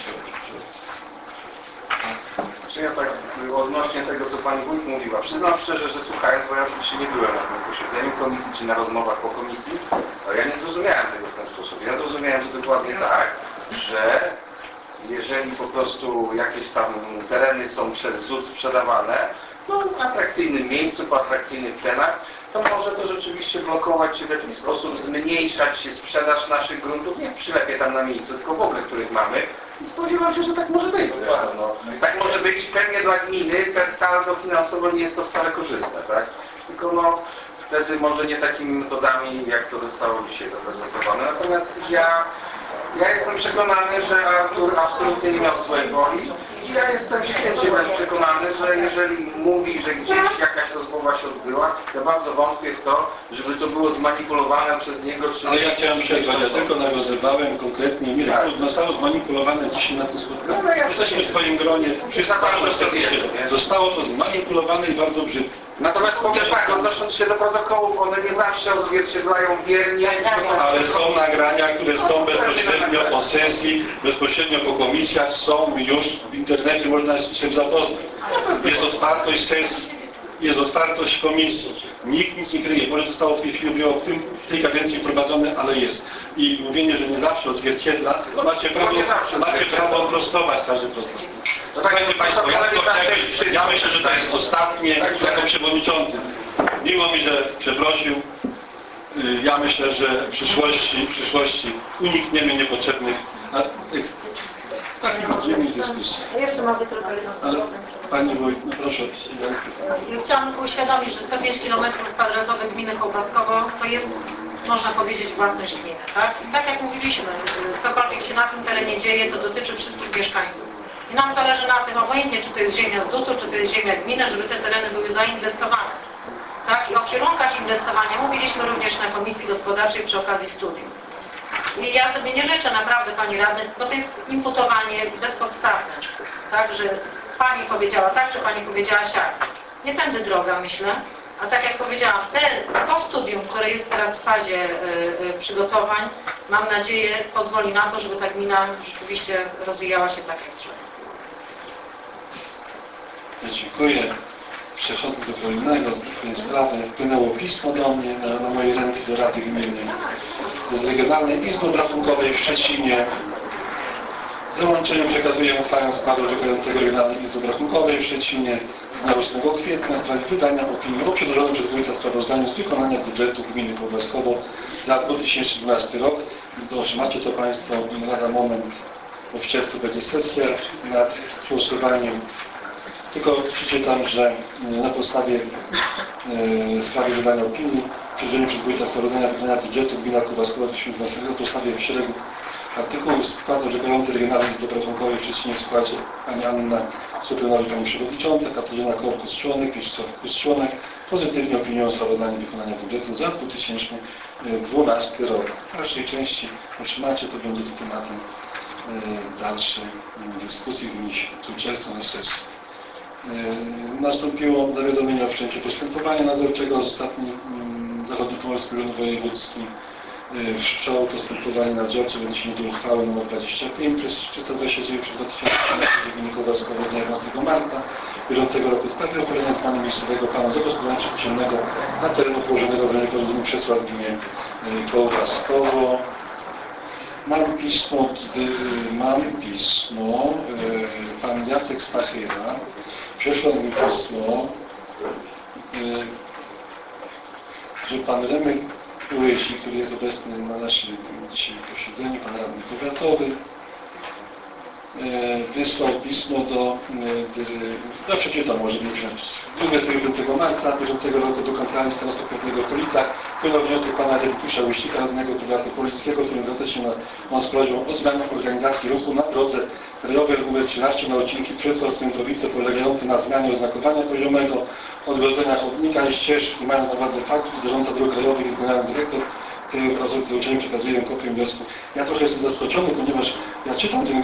Czy ja tak odnośnie tego, co Pani Wójt mówiła, przyznam szczerze, że słuchając, bo ja oczywiście nie byłem na tym posiedzeniu komisji, czy na rozmowach po komisji, to ja nie zrozumiałem tego w ten sposób. Ja zrozumiałem to dokładnie tak, że jeżeli po prostu jakieś tam tereny są przez ZUS sprzedawane, no w atrakcyjnym miejscu, po atrakcyjnych cenach, to może to rzeczywiście blokować, czy w jakiś sposób zmniejszać sprzedaż naszych gruntów, nie w Przylepie tam na miejscu, tylko w ogóle, których mamy. I spodziewam się, że tak może być. Zresztą, no. Tak może być pewnie dla gminy, per saldo finansowo nie jest to wcale korzystne, tak? Tylko no, wtedy może nie takimi metodami, jak to zostało dzisiaj zaprezentowane. Natomiast ja jestem przekonany, że Artur absolutnie nie miał złej woli i ja jestem święcie przekonany, że jeżeli mówi, że gdzieś jakaś rozmowa się odbyła, to bardzo wątpię w to, żeby to było zmanipulowane przez niego. Czy Ale ja chciałem przerwać, ja tylko nawiązywałem konkretnie, Mirek, to zostało zmanipulowane dzisiaj na tym spotkaniu. No, ja Jesteśmy w swoim gronie, wszyscy zostało to zmanipulowane i bardzo brzydko. Natomiast powiem tak, odnosząc się do protokołów, one nie zawsze odzwierciedlają wiernie. Ale są nagrania, które są bezpośrednio po sesji, bezpośrednio po komisjach, są już w internecie, można się zapoznać. Jest otwartość sesji, jest otwartość komisji. Nikt nic nie kryje. Może zostało w tej chwili w tej kadencji wprowadzone, ale jest. I mówienie, że nie zawsze odzwierciedla, macie prawo prostować każdy protest. Słuchajcie Państwo, ja myślę, że to jest ostatnie jako przewodniczący. Miło mi, że przeprosił. Ja myślę, że w przyszłości unikniemy niepotrzebnych dyskusji. Jeszcze mogę tylko jedno Ale słowo. Pani Wójt, no proszę. Chciałam uświadomić, że 105 km² gminy Kołbaskowo to jest, można powiedzieć, własność gminy, tak? I tak jak mówiliśmy, cokolwiek się na tym terenie dzieje, to dotyczy wszystkich mieszkańców. I nam zależy na tym, obojętnie czy to jest ziemia z ZUT-u, czy to jest ziemia gminy, żeby te tereny były zainwestowane. Tak? I o kierunkach inwestowania mówiliśmy również na Komisji Gospodarczej przy okazji studium. I ja sobie nie życzę naprawdę, Pani Radny, bo to jest imputowanie bezpodstawne. Tak, że Pani powiedziała tak, czy Pani powiedziała siak. Nie tędy droga, myślę. A tak jak powiedziałam, to studium, które jest teraz w fazie przygotowań, mam nadzieję, pozwoli na to, żeby ta gmina rzeczywiście rozwijała się tak jak trzeba. Dziękuję. Przechodzę do kolejnego sprawy. Wpłynęło pismo do mnie na moje ręce do Rady Gminy z Regionalnej Izby Obrachunkowej w Szczecinie. W załączeniu przekazuję uchwałę składu orzekającego Regionalnej Izby Obrachunkowej w Szczecinie z dnia 8 kwietnia w sprawie wydania opinii o przedłożonym przez wójta sprawozdaniu z wykonania budżetu gminy Kołbaskowo za 2012 rok. Otrzymacie to Państwo lada moment, bo w czerwcu będzie sesja nad głosowaniem. Tylko przeczytam, że na podstawie sprawy wydania opinii przedłożonej przez wójta sprawozdania wykonania budżetu gmina Kołbaskowo 2012 na podstawie szeregu artykułów skład orzekający Regionalnej Izby Obrachunkowej w Szczecinie w składzie pani Anna Suprenowi, pani przewodnicząca, Katarzyna Korkus-członek, Wiesław Kus-członek pozytywnie opiniują sprawozdanie wykonania budżetu za 2012 rok. W dalszej części otrzymacie, to będzie tematem dalszej dyskusji w dniu czerwca na sesji. Nastąpiło zawiadomienie o wszczęciu postępowania nadzorczego z ostatnim Zachodniopomorski Urząd Wojewódzki. Wszczął postępowanie nadzorcze w odniesieniu do uchwały nr 25 przez 329 przez 2013 gminy Kołbaskowo z dnia 11 marca bieżącego roku w sprawie uchwalenia zmiany miejscowego planu zagospodarowania przestrzennego na terenu położonego w rejonie pozytywnym Przesław w gminie Kołbaskowo. Mam pismo, pan Jacek Stachyra przesłał mi pismo, że pan Remek Łysi, który jest obecny na naszym dzisiaj posiedzeniu, pan radny powiatowy, wysłał pismo do przeczytam może nie wziąć. 25 marca bieżącego roku do Kancelarii Starostwa Powiatowego w Kolicach wpłynął wniosek pana Remigiusza Łyścika, radnego powiatu polickiego, którym zwraca się on z prośbą o zmianę organizacji ruchu na drodze krajowej nr 13 na odcinki Przetwór-Sętowice polegający na zmianie oznakowania poziomego, odgrodzenia chodnika i ścieżki, mając na uwadze fakt, że zarządca dróg krajowych jest generalny dyrektor, którego pracujący w załączeniu przekazuję kopię wniosku. Ja trochę jestem zaskoczony, ponieważ ja czytam ten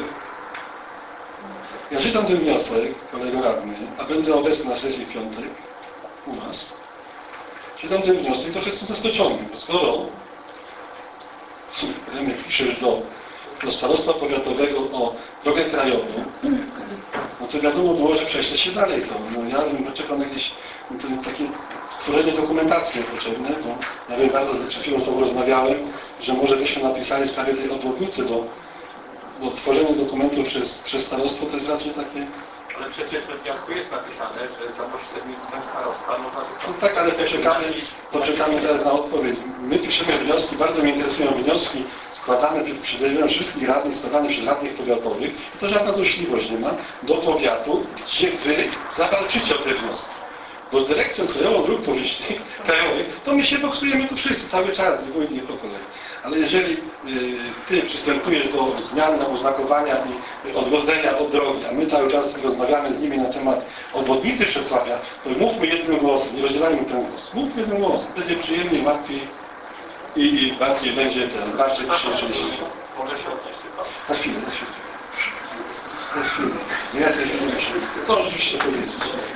wniosek, kolego radny, a będę obecny na sesji w piątek u nas. Czytam ten wniosek i trochę jestem zaskoczony, bo skoro Remek piszesz do starostwa powiatowego o drogę krajową, no to wiadomo było, że prześle się dalej to. No ja bym czekał na jakieś takie stworzenie dokumentacji niepotrzebne, bo ja wiem bardzo, przed chwilą z tobą rozmawiałem, że może byśmy napisali w sprawie tej obwodnicy, bo tworzenie dokumentów przez starostwo to jest raczej takie... Ale przecież we wniosku jest napisane, że za pośrednictwem starostwa można wystąpić. No tak, ale poczekamy teraz na odpowiedź. My piszemy wnioski, bardzo mnie interesują wnioski składane przed wszystkich radnych, składane przez radnych powiatowych. I to żadna złośliwość nie ma do powiatu, gdzie wy zawalczycie o te wnioski. Bo z dyrekcją krajową dróg publicznych, krajowych, to my się boksujemy tu wszyscy cały czas, i po kolei. Ale jeżeli ty przystępujesz do zmian na oznakowania i odgrodzenia od drogi, a my cały czas rozmawiamy z nimi na temat obwodnicy Wrocławia, to mówmy jednym głosem, nie rozdzielajmy ten głos. Mówmy jednym głosem, będzie przyjemniej, łatwiej i bardziej będzie bardziej dzisiejszy. Może się odnieść tylko? Na chwilę. Ja to oczywiście powiedzieć.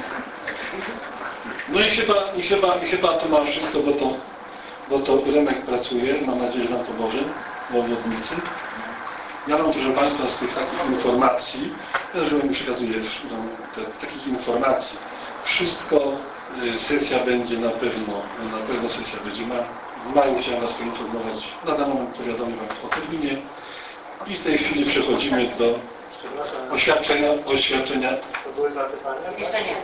No i chyba to ma wszystko, bo to Remek pracuje, mam nadzieję, że nam pomoże w obwodnicy. Ja mam, proszę Państwa, z tych takich informacji, ja Wam przekazuję takich informacji. Wszystko, sesja będzie na pewno sesja będzie w maju. Chciałem Was poinformować, na dany moment powiadomię Wam o terminie i w tej chwili przechodzimy do oświadczenia. To były zapytania? Jeszcze nie.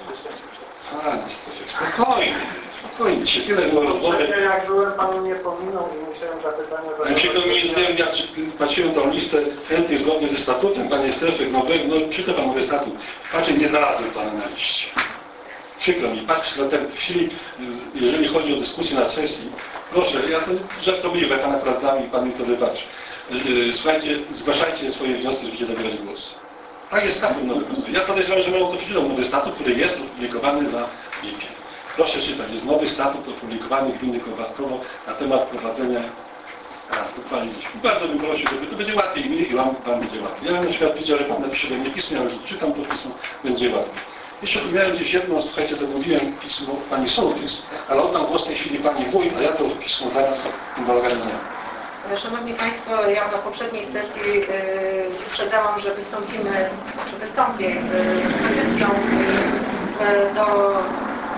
Spokojnie. Dzisiaj tyle było rozmowy. Jak byłem, Panu nie pominął i musiałem zapytania... Ja się do mnie zdjąłem, ja patrzyłem tą listę chętnych zgodnie ze statutem, Panie Strefek, czyta Pan nowy statut. Patrzę, nie znalazłem Pana na liście. Przykro mi, patrz, na tę chwili, jeżeli chodzi o dyskusję na sesji, proszę, ja to żartobliwe, Pana prawdami, Pan mi to wybaczy. Słuchajcie, zgłaszajcie swoje wnioski, żebyście zabierać głos. Tak jest statut nowy. Ja podejrzewam, że mają to przeczytał nowy statut, który jest opublikowany na BIP-ie. Proszę czytać, jest nowy statut opublikowany w gminy Kołbaskowo na temat prowadzenia... uchwaliliśmy. Bardzo bym prosił, żeby to będzie łatwiej mi i Wam będzie łatwiej. Ja bym na przykład widział, że Pan napisze do mnie pismo, ja już czytam to pismo, będzie łatwiej. Jeszcze tu miałem gdzieś jedno, słuchajcie, zamówiłem pismo Pani Sołtys, ale oddam głos w tej chwili Pani Wójt, a ja to pismo zaraz ogarnię. Szanowni Państwo, ja na poprzedniej sesji uprzedzałam, że wystąpię z petycją do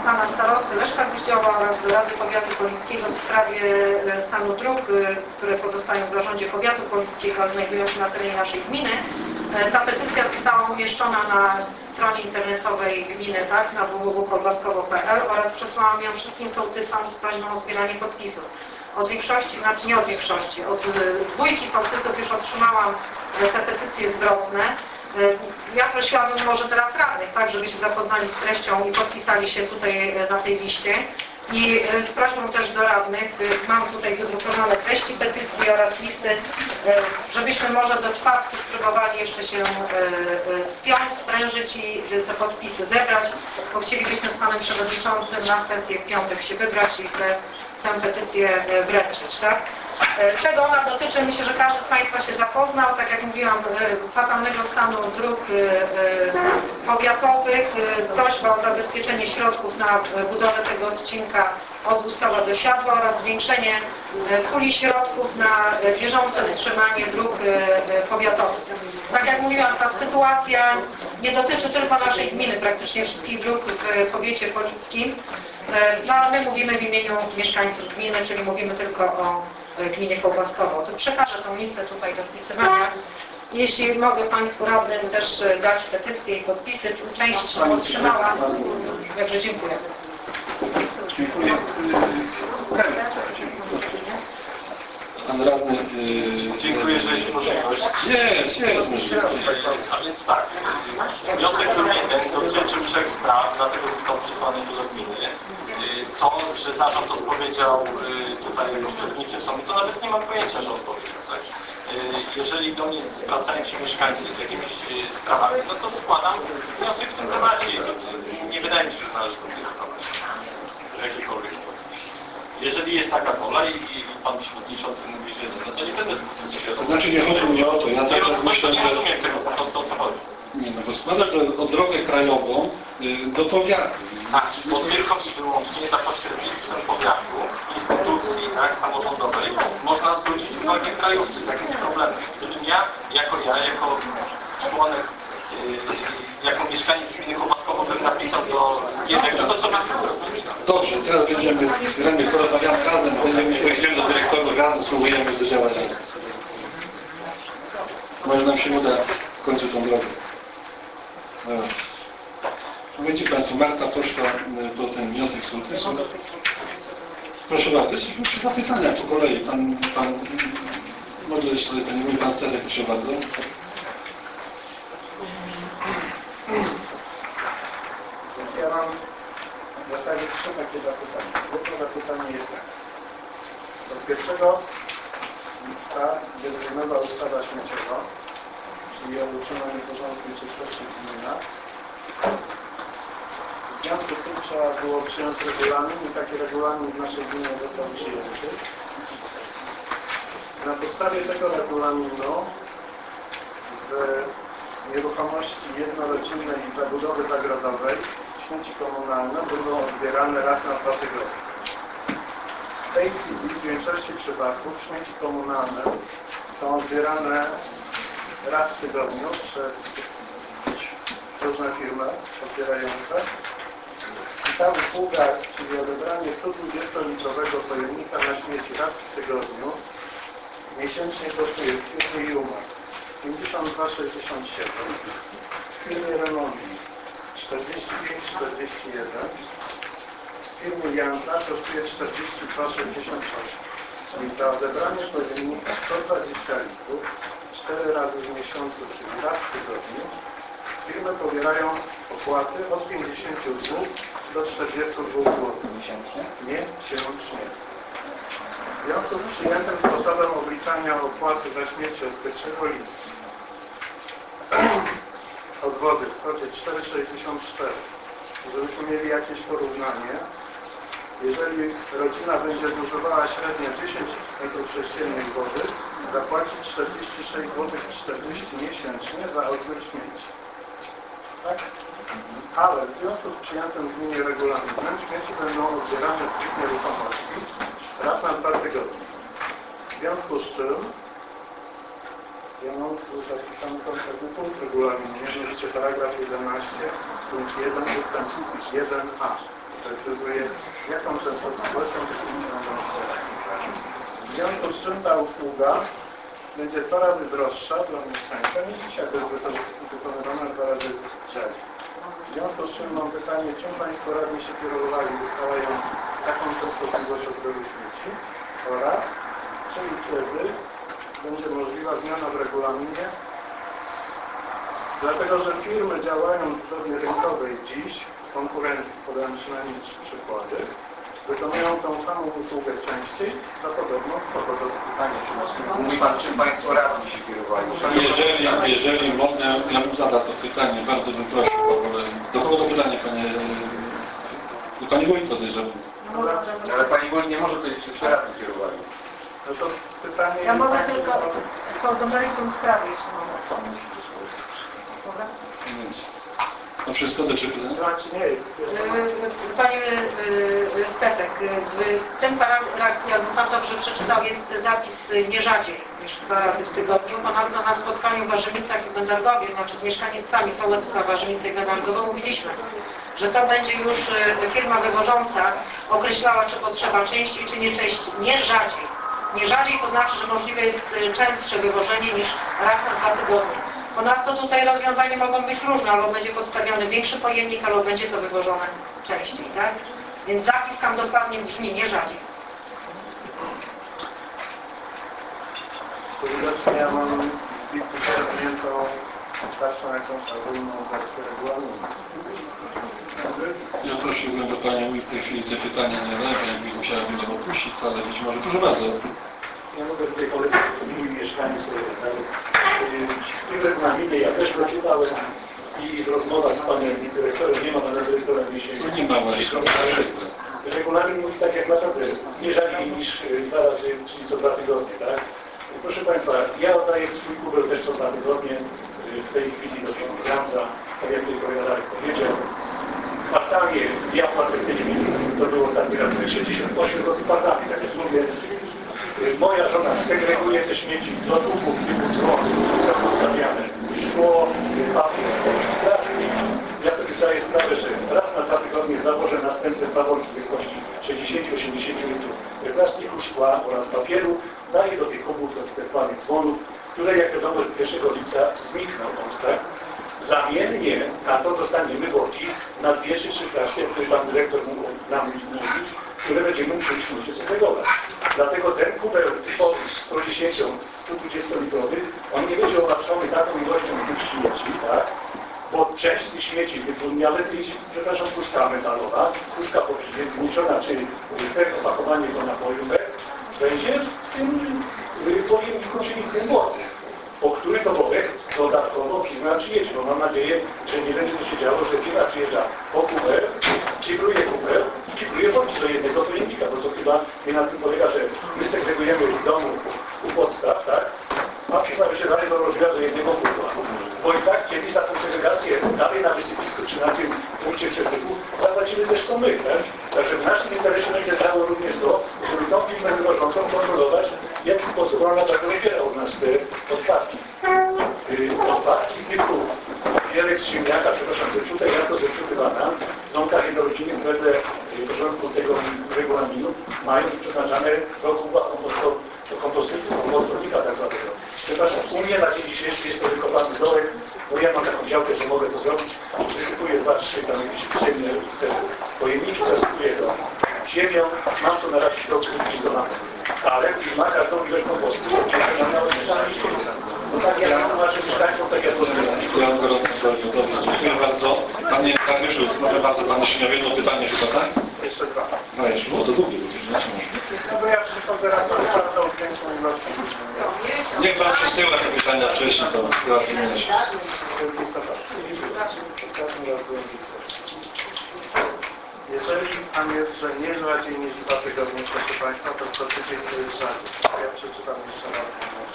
pana starosty Leszka Gwiździoła oraz do Rady Powiatu Polickiego w sprawie stanu dróg, które pozostają w zarządzie Powiatu Polickiego, a znajdują się na terenie naszej gminy. Ta petycja została umieszczona na stronie internetowej gminy, tak, na www.kolbaskowo.pl oraz przesłałam ją wszystkim sołtysom z prośbą o zbieranie podpisów. Od większości, znaczy nie od większości, od dwójki sołtysów już otrzymałam te petycje zwrotne. Ja prosiłabym może teraz radnych, tak, żeby się zapoznali z treścią i podpisali się tutaj na tej liście. I z prośbą też do radnych, mam tutaj wydrukowane treści petycji oraz listy, żebyśmy może do czwartku spróbowali jeszcze się spiąć, sprężyć i te podpisy zebrać, bo chcielibyśmy z panem przewodniczącym na sesję w piątek się wybrać i tę petycję wręczyć, tak? Czego ona dotyczy? Myślę, że każdy z Państwa się zapoznał. Tak jak mówiłam, fatalnego stanu dróg powiatowych, prośba o zabezpieczenie środków na budowę tego odcinka od Gustawa do Siadła oraz zwiększenie puli środków na bieżące utrzymanie dróg powiatowych. Tak jak mówiłam, ta sytuacja nie dotyczy tylko naszej gminy, praktycznie wszystkich dróg w powiecie polickim. No ale my mówimy w imieniu mieszkańców gminy, czyli mówimy tylko o gminie Kołbaskowo. To przekażę tą listę tutaj do wpisywania. Jeśli mogę Państwu radnym też dać petycje i podpisy, część się otrzymała. Także dziękuję. Dziękuję. Pan radny... Dziękuję, że jest możliwość. Jest możliwość. A więc tak, wniosek gminy dotyczy trzech spraw, dlatego został przesłany do gminy. To, że zarząd odpowiedział tutaj poprzedniczy są, to nawet nie mam pojęcia, że odpowiedział. Tak? Jeżeli do mnie zwracają się mieszkańcy z jakimiś sprawami, no to składam wniosek w tym temacie. Nie wydaje mi się, że należy to dyskutować w jakikolwiek sposób. Jeżeli jest taka wola i pan przewodniczący mówi, że no to nie będę zwrócić się. To znaczy nie chodzi mi o to, ja cały czas myślę, nie że... rozumiem tego po prostu, o co chodzi. Nie, no bo składasz o drogę krajową do powiatu. Tak, bo tylko i wyłącznie za pośrednictwem powiatu, instytucji, tak, samorządowej, można zwrócić uwagę krajowcy z jakimś problemem, którym ja, jako członek, jako mieszkaniec gminy Kołbaskowo bym napisał do GDG, to co ma zrobić? Dobrze, teraz będziemy w gremię, porozmawiamy razem, będziemy do dyrektorów razem, spróbujemy do działać razem. Może nam się uda w końcu tą drogę. Wiecie Państwo, Marta poszła po ten wniosek sołtysu. Proszę bardzo, jesteśmy przy zapytaniach po kolei. Pan może jeszcze sobie Pani mówi, Pan Stefan, proszę bardzo. Ja mam w zasadzie trzy takie zapytania. Jedno zapytanie jest takie. Od pierwszego lipca jest nowa ustawa śmieciowa, czyli o utrzymaniu porządku i czystości w gminach. W związku z tym trzeba było przyjąć regulamin i taki regulamin w naszej gminie został przyjęty. Na podstawie tego regulaminu z nieruchomości jednorodzinnej i zabudowy zagrodowej śmieci komunalne będą odbierane raz na 2 tygodnie. W tej chwili w większości przypadków śmieci komunalne są odbierane raz w tygodniu przez różne firmy odbierające. I ta usługa, czyli odebranie 120-litrowego pojemnika na śmieci raz w tygodniu, miesięcznie kosztuje w firmie Juma 52,67, w firmie Remonti 45,41, w firmie Janta kosztuje 42,68. Czyli za odebranie pojemnika 120 litrów 4 razy w miesiącu, czyli raz w tygodniu, firmy pobierają opłaty od 52 do 42 zł miesięcznie. W związku z przyjętym sposobem obliczania opłaty za śmieci od 1 lipca od wody w kwocie 4,64. Żebyśmy mieli jakieś porównanie, jeżeli rodzina będzie zużywała średnio 10 m3 wody, zapłaci 46,40 zł miesięcznie za odbiór śmieci. Tak? Ale w związku z przyjętym w gminie regulaminem śmieci będą odbierane z tych nieruchomości raz na 2 tygodnie. W związku z czym ja mam tu zapisany konkretny punkt regulaminu, mianowicie paragraf 11, punkt 1, ustęp 1a. precyzuje, jaką częstotliwością będą wspierać. W związku z czym ta usługa będzie 2 razy droższa dla mieszkańca niż dzisiaj, to jest wykonywana 2 razy rzadziej. W związku z czym mam pytanie, czym Państwo radni się kierowali, ustalając taką częstotliwość odbioru śmieci oraz czy i kiedy będzie możliwa zmiana w regulaminie, dlatego że firmy działają w drogie rynkowej dziś, w konkurencji, podałem przynajmniej 3 przykłady, wykonują tą samą usługę częściej za podobną kwotę do pytania. Mówi Pan, czym Państwo radni się kierowali? Jeżeli można, ja bym zadał to pytanie, bardzo bym prosił w ogóle. Do kogo to pytanie, do Pani Wójt podejrzewam. Ale Pani Wójt nie może powiedzieć, czy się radni kierowali. No to pytanie Ja mogę jest tylko do meritum sprawy, jeśli mogę. Dobra? To wszystko do czytania? Znaczy nie. Panie Stefek, w tym paragrafie, jakby Pan dobrze przeczytał, jest zapis nie rzadziej niż 2 razy w tygodniu. Ponadto na spotkaniu w Warzynicach i Gondargowie, znaczy z mieszkańcami sołectwa Warzynice i Gondargowa mówiliśmy, że to będzie już firma wywożąca określała, czy potrzeba częściej, czy nie częściej, nie rzadziej. Nie rzadziej to znaczy, że możliwe jest częstsze wywożenie niż raz na 2 tygodnie. Ponadto tutaj rozwiązania mogą być różne, albo będzie podstawiony większy pojemnik, albo będzie to wywożone częściej, tak? Więc zapis tam dokładnie brzmi nie rzadziej. Widocznie ja mam zamkniętą starszą jakąś ogólną wersję regulaminu. Ja prosiłbym do Pani w tej chwili te pytania nie lewe, jakby musiałabym go opuścić, ale być może, proszę bardzo. Ja mogę tutaj polecać mój mieszkaniec, w tym regulaminie ja też go czytałem i rozmowa z Panem Dyrektorem, nie ma Pana Dyrektora dzisiaj. Nie ma właśnie. Regulamin mówi tak jak naprawdę nie rzadziej niż 2 razy, czyli co 2 tygodnie, tak? Proszę Państwa, ja oddaję swój kubeł też co 2 tygodnie, w tej chwili do Piątego, tak jak tutaj kolega Darek powiedział. Kwartalnie ja płacę tyle to było ostatni raz 68 zł kwartalnie, tak jak mówię. Moja żona segreguje te śmieci do tubów typu dzwon, są postawiane, szkło, papier, plastik. Ja sobie zdaję sprawę, że raz na 2 tygodnie zawożę następne 2 worki wielkości 60-80 litrów plastiku, szkła oraz papieru, daję do tych kubów, do tych tekwanych dzwonów, które jak wiadomo z 1 lipca znikną, tak? Zamiennie na to dostaniemy worki na 2 czy 3 flaszki, o których Pan Dyrektor nam mówi, które będziemy musieli śmiecie segregować. Dlatego ten kubeł typowy 110-120 litrowy, on nie będzie obarczony taką ilością tych śmieci, tak? Bo część tych śmieci wypełnia przepraszam, puszka metalowa, puszka powierniczona, czyli opakowanie do napoju będzie w tym pojemniku, czyli w tym worku, po który to worek dodatkowo firma przyjedzie, bo mam nadzieję, że nie będzie to się działo, że firma przyjeżdża po kubeł, kibluje kubeł, kibluje worki do jednego pojemnika, bo to chyba nie na tym polega, że my segregujemy w domu u podstaw, tak? A firma się dalej rozwija do jednego kubła. Bo i tak kiedyś za tą segregację dalej na wysypisku czy na tym punkcie przesypu zapłacimy też to my, tak? Także w naszym interesie będzie dało również to, żeby tą firmę wywożącą kontrolować, w jaki sposób ona tak wybiera od nas te odpadki. Odpadki typu wierek z ziemniaka, przepraszam, zepsute jabłko, zepsuty banan, w domkach jednorodzinnych wedle porządku tego regulaminu mają być przeznaczane do kubła kompostownika tak zwanego. Przepraszam, u mnie na dzień dzisiejszy jest to wykopany dołek, bo ja mam taką działkę, że mogę to zrobić. Wysypuję 2-3 tam jakieś ziemne te pojemniki, zasypuję to ziemią, mam to na razie środku zlikwidowane. Ale firma każdą ilość kompostu oddziela na oddzielanie ziemi. No tak jak mam naszych mieszkańców, tak jak rozwijam. Dobrze, dziękuję bardzo. Panie Dariuszu, może bardzo Pan jeszcze miał jedno pytanie chyba, tak? Jeszcze 2. No jeszcze, bo to długie będzie, że może. No bo ja przychodzę raz na czwartą większą ilością. Niech Pan przesyła te pytania wcześniej, to załatwimy się. Jeżeli Pan jest, że nie rzadziej niż 2 tygodnie, proszę Państwa, to co tydzień to jest rzadziej. Ja przeczytam jeszcze raz.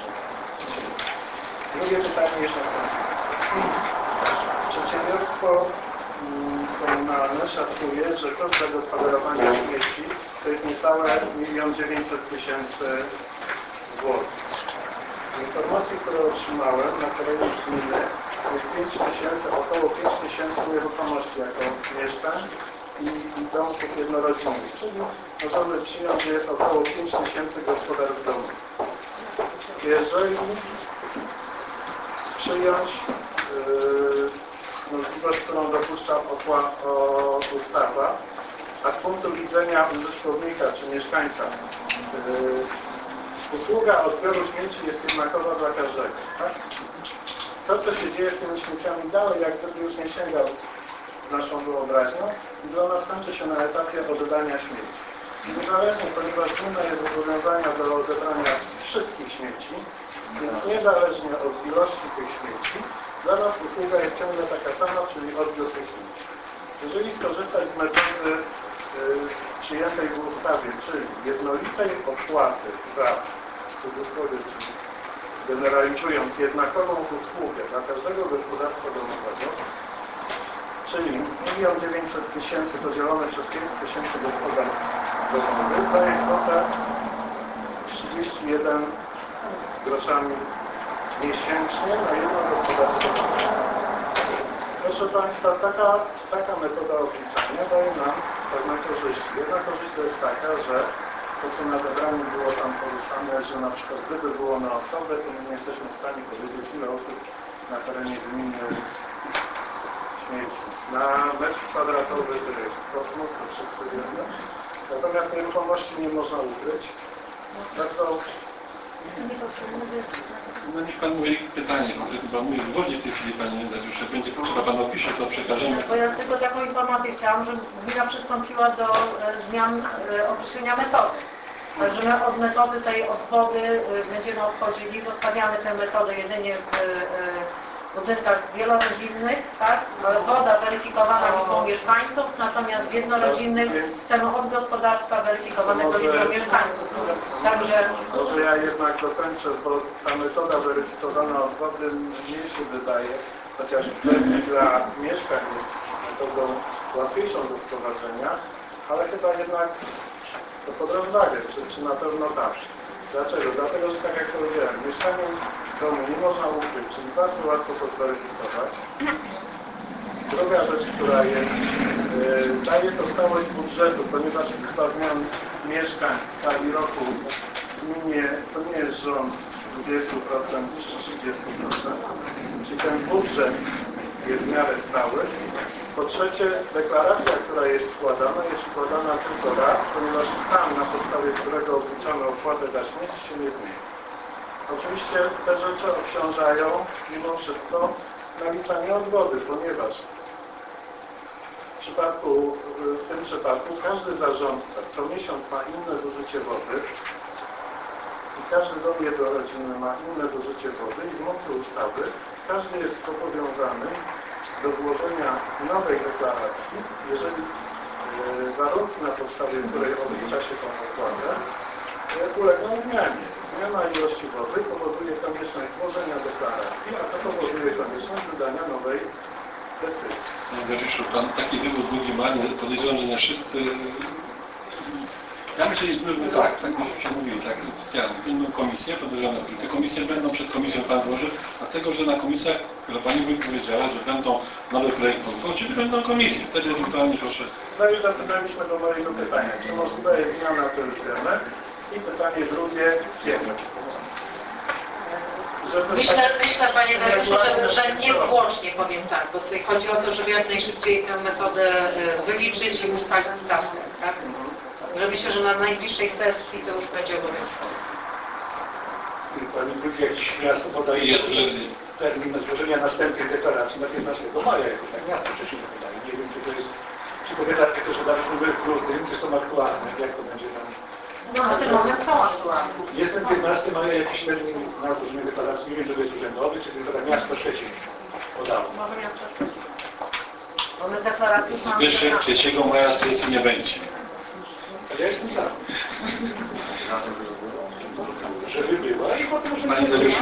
Drugie pytanie jeszcze następne. Przedsiębiorstwo komunalne szacuje, że koszt zagospodarowania śmieci to jest niecałe 1 900 000 złotych. Z informacji, które otrzymałem na terenie gminy jest 5 000, około 5 000 nieruchomości jako mieszkań i domków jednorodzinnych, czyli możemy przyjąć, że jest około 5 000 gospodarstw domowych. Jeżeli przyjąć możliwość, którą dopuszcza ustawa, a z punktu widzenia użytkownika czy mieszkańca usługa odbioru śmieci jest jednakowa dla każdego. Tak? To, co się dzieje z tymi śmieciami dalej, jak gdyby już nie sięgał z naszą wyobraźnią i dla nas kończy się na etapie oddania śmieci. Niezależnie, ponieważ gmina jest zobowiązana do odebrania wszystkich śmieci, więc niezależnie od ilości tych śmieci, dla nas usługa jest ciągle taka sama, czyli odbiór tych śmieci. Jeżeli skorzystać z metody przyjętej w ustawie, czyli jednolitej opłaty za cudzysłowie, czyli generalizując jednakową usługę dla każdego gospodarstwa domowego, czyli 1 900 000 podzielone przez 5 000 gospodarstw domowych, daje kwotę 31 groszami miesięcznie na jedno gospodarstwo domowe. Proszę Państwa, taka metoda obliczania daje nam pewne korzyści. Jedna korzyść to jest taka, że to, co na zebraniu było tam poruszane, że na przykład gdyby było na osobę, to my nie jesteśmy w stanie powiedzieć, ile osób na terenie gminy śmieci. Na metr kwadratowy to jest kosmos, to wszyscy wiemy. Natomiast nieruchomości nie można ukryć. Bardzo... No niech Pan mówi pytanie, może chyba mówi w wodzie w tej chwili, Panie Dariusze, będzie potrzeba Pan opisze, to przekażemy. Bo ja tylko taką informację chciałam, że gmina przystąpiła do zmian określenia metody. Także my od metody tej odwody będziemy odchodzili, zostawiamy tę metodę jedynie w budynkach wielorodzinnych, tak? Woda weryfikowana liczbą mieszkańców, natomiast w jednorodzinnych chcemy od gospodarstwa weryfikowanego liczbą mieszkańców. Także... Może ja jednak dokończę, bo ta metoda weryfikowana od wody mniej się wydaje, chociaż pewnie dla mieszkań jest metodą łatwiejszą do wprowadzenia, ale chyba jednak to pod rozwagę, czy na pewno tak. Dlaczego? Dlatego, że tak jak powiedziałem, mieszkanie w domu nie można ukryć, czyli bardzo łatwo to zweryfikować. Druga rzecz, która jest, daje to stałość budżetu, ponieważ liczba zmian mieszkań w skali roku to nie jest rząd 20% czy 30%, czyli ten budżet jest w miarę stały. Po trzecie, deklaracja, która jest składana tylko raz, ponieważ stan, na podstawie którego obliczamy opłatę za śmieci, się nie zmienia. Oczywiście te rzeczy obciążają mimo wszystko naliczanie odwody, ponieważ w tym przypadku każdy zarządca co miesiąc ma inne zużycie wody i każdy dom jednorodzinny ma inne zużycie wody i z mocy ustawy każdy jest zobowiązany do złożenia nowej deklaracji, jeżeli warunki, na podstawie której oblicza się tą opłatę, ulegną zmianie. Zmiana ilości wody powoduje konieczność złożenia deklaracji, a to powoduje konieczność wydania nowej decyzji. Panie Dariuszu, Pan taki wywód długi ma, podejrzewam, że nie wszyscy... Ja myślę, że tak się mówi, tak oficjalnie. Inną komisję, podejrzewam, te komisje będą przed komisją Pan złoży, dlatego, że na komisjach, która Pani Wójt powiedziała, że będą nowe projekty uchwał, czyli będą komisje. Wtedy ewentualnie proszę. No i zapytaliśmy do mojego pytania, czy możliwa jest zmiana, to już wiemy. I pytanie drugie, wiemy. Myślę, Panie Dariuszu, że niezwłocznie, powiem tak, bo tutaj chodzi o to, żeby jak najszybciej tę metodę wyliczyć i ustalić stawkę, tak? Że myślę, że na najbliższej sesji to już będzie obowiązkowe. Pani Wójt, jakiś miasto podaje termin na złożenia następnej deklaracji na 15 maja, jakoś tak miasto wcześniej podaje. Nie wiem, czy to jest, czy to wydatki gospodarcze w grudniu, czy są aktualne, jak to będzie tam. No, na ten moment są aktualne. Jest ten 15 maja jakiś termin na złożenie deklaracji, nie wiem, czy to jest urzędowy, czy tylko tak miasto Szczecin podało. Może miasto Szczecin. One deklaracje są... 3 maja sesji nie będzie. A ja jestem za. Żeby była i potem możemy... Panie Dariuszu,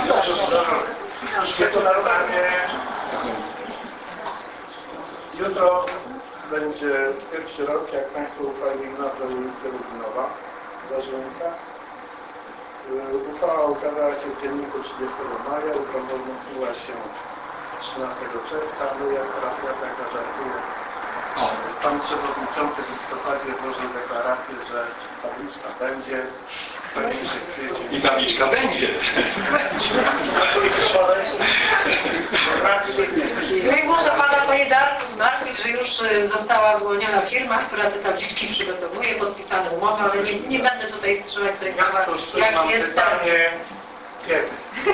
Jutro będzie pierwszy rok, jak Państwo uchwalili nazwę ulicy Rubinowa, Zarządca. Uchwała ukazała się w dzienniku 30 maja, uprawomocniła się 13 czerwca. No jak teraz ja tak żartuję, O. Pan Przewodniczący w listopadzie złożył deklarację, że tabliczka będzie w pewniejszej kwiecie. I tabliczka będzie. No i może Pana, Panie Darku, zmartwić, że już została wyłoniona firma, która te tabliczki przygotowuje, podpisane umowy, ale nie będę tutaj strzelać z rękawa, jak jest pytanie, kiedy?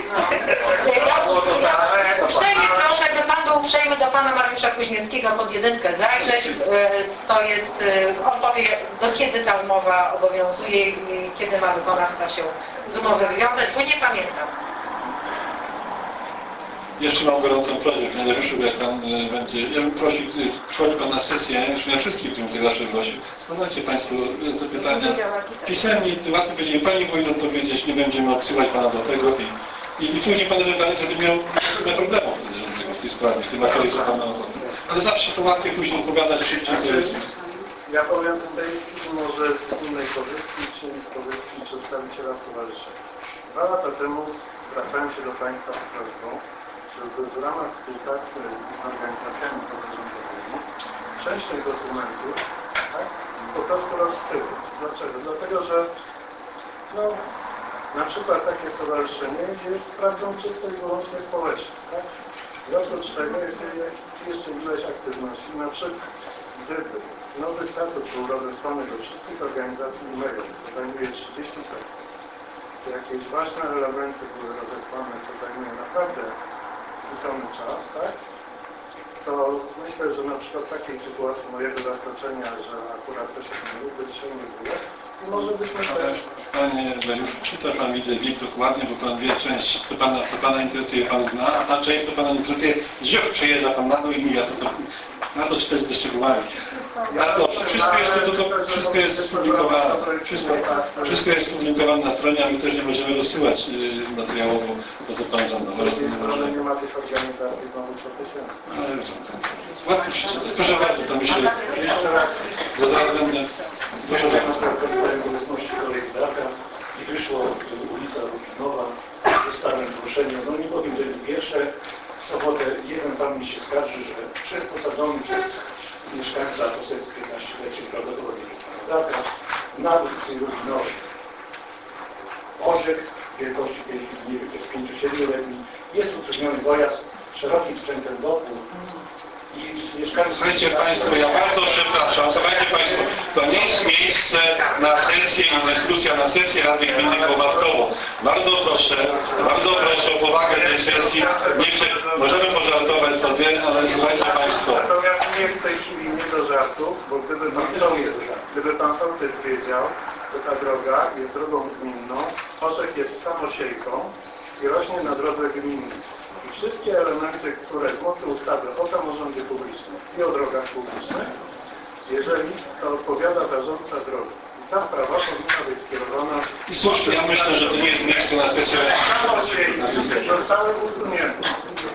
Uprzejmie proszę, jakby Pan był uprzejmy do Pana Mariusza Kuźniewskiego pod jedynkę zajrzeć. To jest, on powie, do kiedy ta umowa obowiązuje i kiedy ma wykonawca się z umowy wywiązać, bo nie pamiętam. Jeszcze mam gorącą prośbę, Panie Dariuszu, jak Pan będzie... Ja bym prosił, przychodzi Pan na sesję, już na wszystkich, którym tych zawsze zgłosił. Składajcie Państwo zapytania pisemnie, łatwo będzie Pani powinien odpowiedzieć, nie będziemy odsyłać Pana do tego i później Pan żeby miał problemu wtedy w tej sprawie, w tej materii, co Pan ma ochotę. Ale zawsze to łatwiej później opowiadać szybciej, to jest... Ja powiem tutaj może z innej pozycji, czyli z pozycji przedstawiciela stowarzyszenia. 2 lata temu zwracałem się do Państwa z prośbą, żeby w ramach współpracy z organizacjami pozarządowymi część tych dokumentów tak, po prostu rozsyłać. Dlaczego? Dlatego, że no, na przykład takie stowarzyszenie jest sprawą czysto i wyłącznie społeczną. Tak? I oprócz tego jest jeszcze ileś aktywności. Na przykład gdyby nowy statut był rozesłany do wszystkich organizacji e-mailowych, to zajmuje 30 sekund. Jakieś ważne elementy były rozesłane, co zajmuje naprawdę skrócony czas, tak? To myślę, że na przykład w takiej sytuacji mojego zaskoczenia, że akurat to się nie lubi, dzisiaj nie było. I może byśmy też... Panie Dariuszu, czyta Pan, widzę, wiek dokładnie, bo Pan wie część, co Pana interesuje, Pan zna, a ta część, co Pana interesuje, przyjeżdża Pan na dół i mija, to na to czytać ze szczegółami. Wszystko jest spublikowane. Wszystko jest spublikowane na stronie, a my też nie możemy rozsyłać materiałowo poza Pan żądam. Ale nie ma tych organizacji znowu 100 000. Łatwo przeczytać. Proszę bardzo, to myślę. Jeszcze raz Proszę bardzo. obecności kolegi Darka i wyszło ulica Lukinowa, dostałem zgłoszenie, no nie powiem, że jest pierwsze. W sobotę jeden pan mi się skarży, że przez posadzony przez mieszkańca posesji 15-letniej prawdopodobnie Darka na ulicy Lukinowej orzech wielkości 5, nie wiem, to jest 5-7-letni, jest utrudniony dojazd szerokim sprzętem wokół. Słuchajcie Państwo, ja bardzo przepraszam, słuchajcie Państwo, to nie jest miejsce na sesję i dyskusja na sesję Rady Gminy Kołbaskowo. Bardzo proszę o powagę tej sesji. Możemy pożartować sobie, ale słuchajcie Państwo. Natomiast nie jest w tej chwili nie do żartów, bo gdyby pan sołtys wiedział, to ta droga jest drogą gminną, orzech jest samosiejką i rośnie na drodze gminnej. I wszystkie elementy, które z mocy ustawy o samorządzie publicznym i o drogach publicznych, jeżeli to odpowiada zarządca drogi. I ta sprawa powinna być skierowana... I słusznie, ja myślę, że to nie jest miejsce na sesję. Zostały usunięte.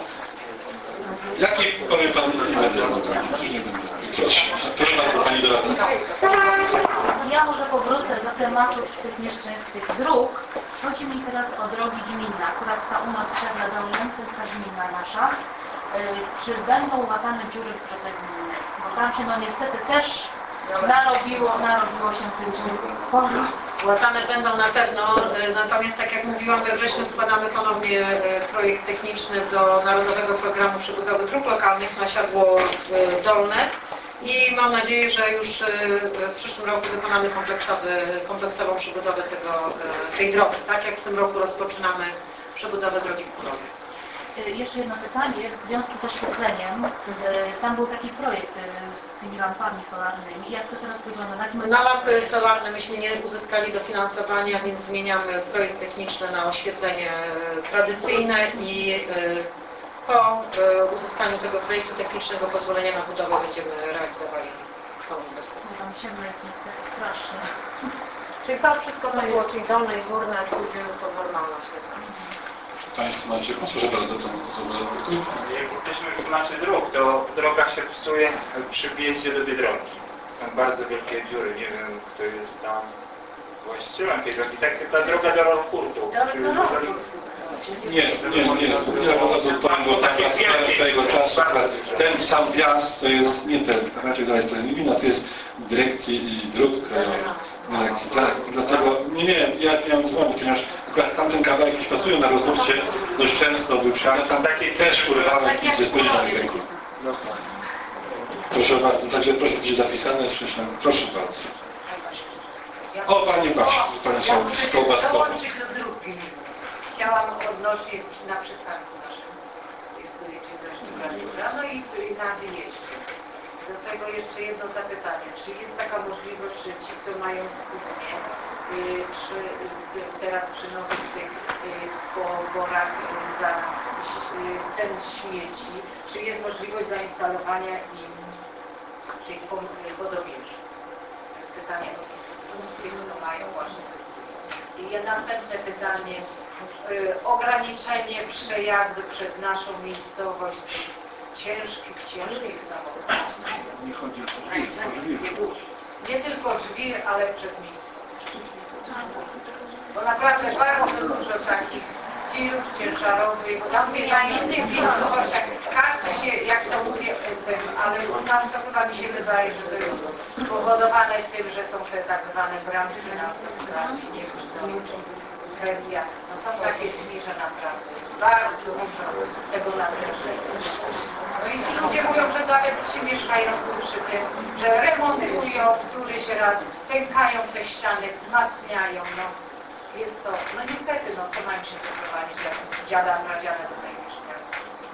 Jaki powie Pan nie będę? Nie będę. Proszę bardzo, Pani Doradna. Ja może powrócę do tematów tych dróg. Chodzi mi teraz o drogi gminne. Akurat ta u nas Przewla Dolnięta jest ta gminna nasza. Czy będą łatane dziury w drodze gminnej? Bo tam się no niestety też narobiło się tych dziur sporych. Łatane będą na pewno, natomiast tak jak mówiłam, we wrześniu składamy ponownie projekt techniczny do Narodowego Programu Przebudowy Dróg Lokalnych na Siadło Dolne i mam nadzieję, że już w przyszłym roku wykonamy kompleksową przebudowę tej drogi, tak jak w tym roku rozpoczynamy przebudowę drogi wpływowej. Jeszcze jedno pytanie w związku ze świetleniem. Tam był taki projekt z tymi lampami solarnymi. Jak to teraz wygląda? Na lampy solarne myśmy nie uzyskali dofinansowania, więc zmieniamy projekt techniczny na oświetlenie tradycyjne i po uzyskaniu tego projektu technicznego pozwolenia na budowę będziemy realizowali tą inwestycję. Tam ciemno jest niestety strasznie. Czyli to wszystko to było, czyli dolne i górne, później to normalne oświetlenie. Państwo macie, proszę bardzo, to jak jesteśmy w temacie dróg, to droga się psuje przy wjeździe do Biedronki. Są bardzo wielkie dziury, nie wiem kto jest tam właścicielem tej drogi. Tak, ta droga do Rolfurtu. Nie. Ja po prostu powiem, bo tak jest z tego czasu. Ten sam wjazd to jest nie ten, raczej to jest nie wina, to jest dyrekcji dróg krajowych. Dyrekcji, tak. Dlatego nie wiem, ja miałem dzwonić, ponieważ akurat tamten kawałek już pracują na rozmówcie dość często był przyjechany, tam też urywałem ze spodziewanych ręki. Proszę bardzo, także proszę być zapisane, proszę bardzo. O, Pani Basiu, Pani się skołbaskowa. Dołączyć do dróg gminnych. Chciałam odnośnie na przystanku naszym, jest infrastruktura, no i na wyjeździe. Do tego jeszcze jedno zapytanie. Czy jest taka możliwość, że ci, co mają studnie, czy teraz przy nowych tych poborach za cen śmieci, czy jest możliwość zainstalowania im tych wodobieży? To jest pytanie do tych, co mają właśnie te studnie. I następne pytanie. Ograniczenie przejazdu przez naszą miejscowość ciężkich samochodów. Nie chodzi o to, nie tylko żwir, ale przez miejscowość. Bo naprawdę bardzo dużo takich tirów ciężarowych. Ja mówię, na innych miejscowościach każdy się, jak to mówię, ale u nas to chyba mi się wydaje, że to jest spowodowane tym, że są te tak zwane bramki finansowe, nie wiem, kwestia. No są takie dni, że naprawdę jest bardzo dużo tego natężenia. No i ludzie mówią, że nawet ci mieszkający przy tym, że remontują któryś raz, pękają te ściany, wzmacniają, no. Jest to, no niestety, no co mają się zaprowadzić, jak dziada, pradziada tutaj mieszkają.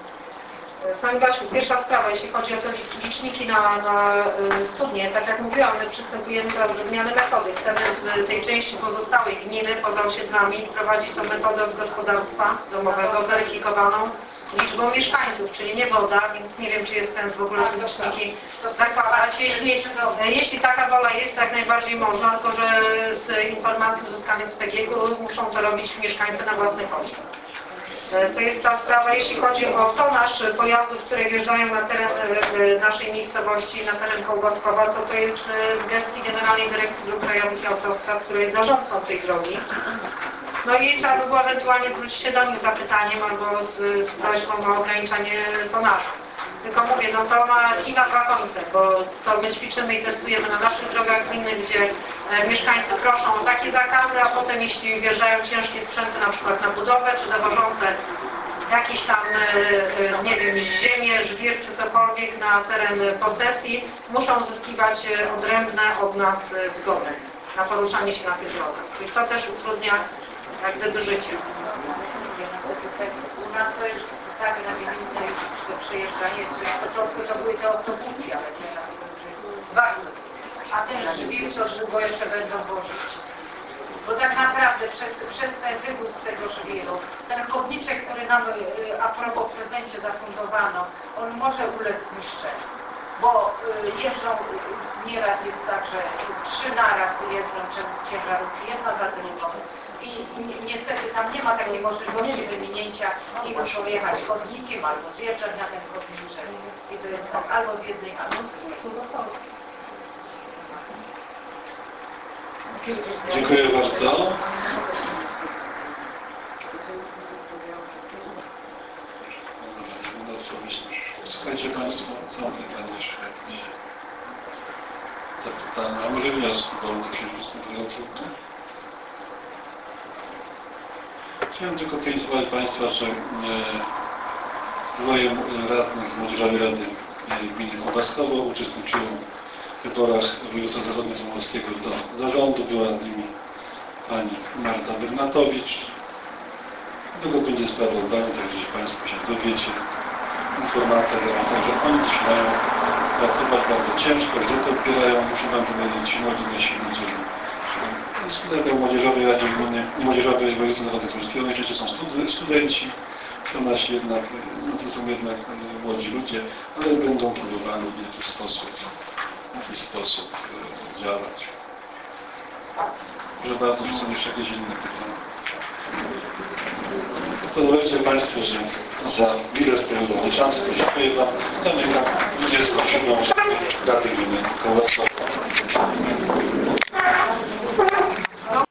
Pani Basiu, pierwsza sprawa, jeśli chodzi o te liczniki na studnie, tak jak mówiłam, my przystępujemy do zmiany metody. Chcemy z tej części pozostałej gminy, poza osiedlami, wprowadzić tą metodę od gospodarstwa domowego weryfikowaną liczbą mieszkańców, czyli nie woda, więc nie wiem, czy jest sens w ogóle te liczniki zakładać. Jeśli taka wola jest, jak najbardziej można, tylko że z informacji uzyskanych z PGG muszą to robić mieszkańcy na własny koszt. To jest ta sprawa, jeśli chodzi o tonaż pojazdów, które wjeżdżają na teren naszej miejscowości, na teren Kołbaskowa, to jest w gestii Generalnej Dyrekcji Dróg Krajowych i Autostrad, która jest zarządcą tej drogi. No i trzeba by było ewentualnie zwrócić się do nich z zapytaniem albo z prośbą o ograniczenie tonażu. Tylko mówię, no to ma dwa końce, bo to my ćwiczymy i testujemy na naszych drogach gminnych, gdzie mieszkańcy proszą o takie zakazy, a potem jeśli wjeżdżają ciężkie sprzęty na przykład na budowę, czy dowożące jakieś tam, nie wiem, ziemię, żwir czy cokolwiek na teren posesji, muszą uzyskiwać odrębne od nas zgody na poruszanie się na tych drogach. Czyli to też utrudnia jak gdyby życie. U nas to jest tak na gminnej, że przejeżdżanie, że na początku to były te osobówki, ale teraz to jest bardzo. A ten żwir to długo jeszcze będą wozić. Bo tak naprawdę przez ten wywóz z tego żwiru, ten chodniczek, który nam a propos w prezencie zafundowano, on może ulec zniszczeniu. Bo jeżdżą, nieraz jest tak, że 3 naraz jeżdżą ciężarówki, jedna za drugą. I niestety tam nie ma takiej możliwości wyminięcia i muszą jechać chodnikiem albo zjeżdżać na ten chodniczek. I to jest tak albo z jednej, albo z drugiej. Dziękuję bardzo. Słuchajcie Państwo, są pytania jeszcze jakieś zapytania, a może wnioski wolne przewodniczącego? Chciałem tylko tutaj informować Państwa, że dwoje radnych z Młodzieżowej Rady Gminy Kołbaskowo uczestniczyło w wyborach województwa zachodniopomorskiego do zarządu. Była z nimi pani Marta Bernatowicz. Tego będzie sprawozdanie, także Państwo się dowiecie. Informacja dla Was, że oni zaczynają pracować bardzo ciężko, gdzie to odbierają, muszę Wam powiedzieć, nogi na silnicy. W Młodzieżowej Radzie Gminy i Młodzieżowej Województwa Zachodniopomorskiego najczęściej są studenci, są nasi jednak, no to są jednak młodzi ludzie, ale będą próbowali w jakiś sposób działać. Proszę bardzo, czy są jeszcze jakieś inne pytania? Pozwólcie Państwo, że za chwilę spędzony czas, dziękuję Wam. Zamykam 27. Radę Gminy Kołbaskowa.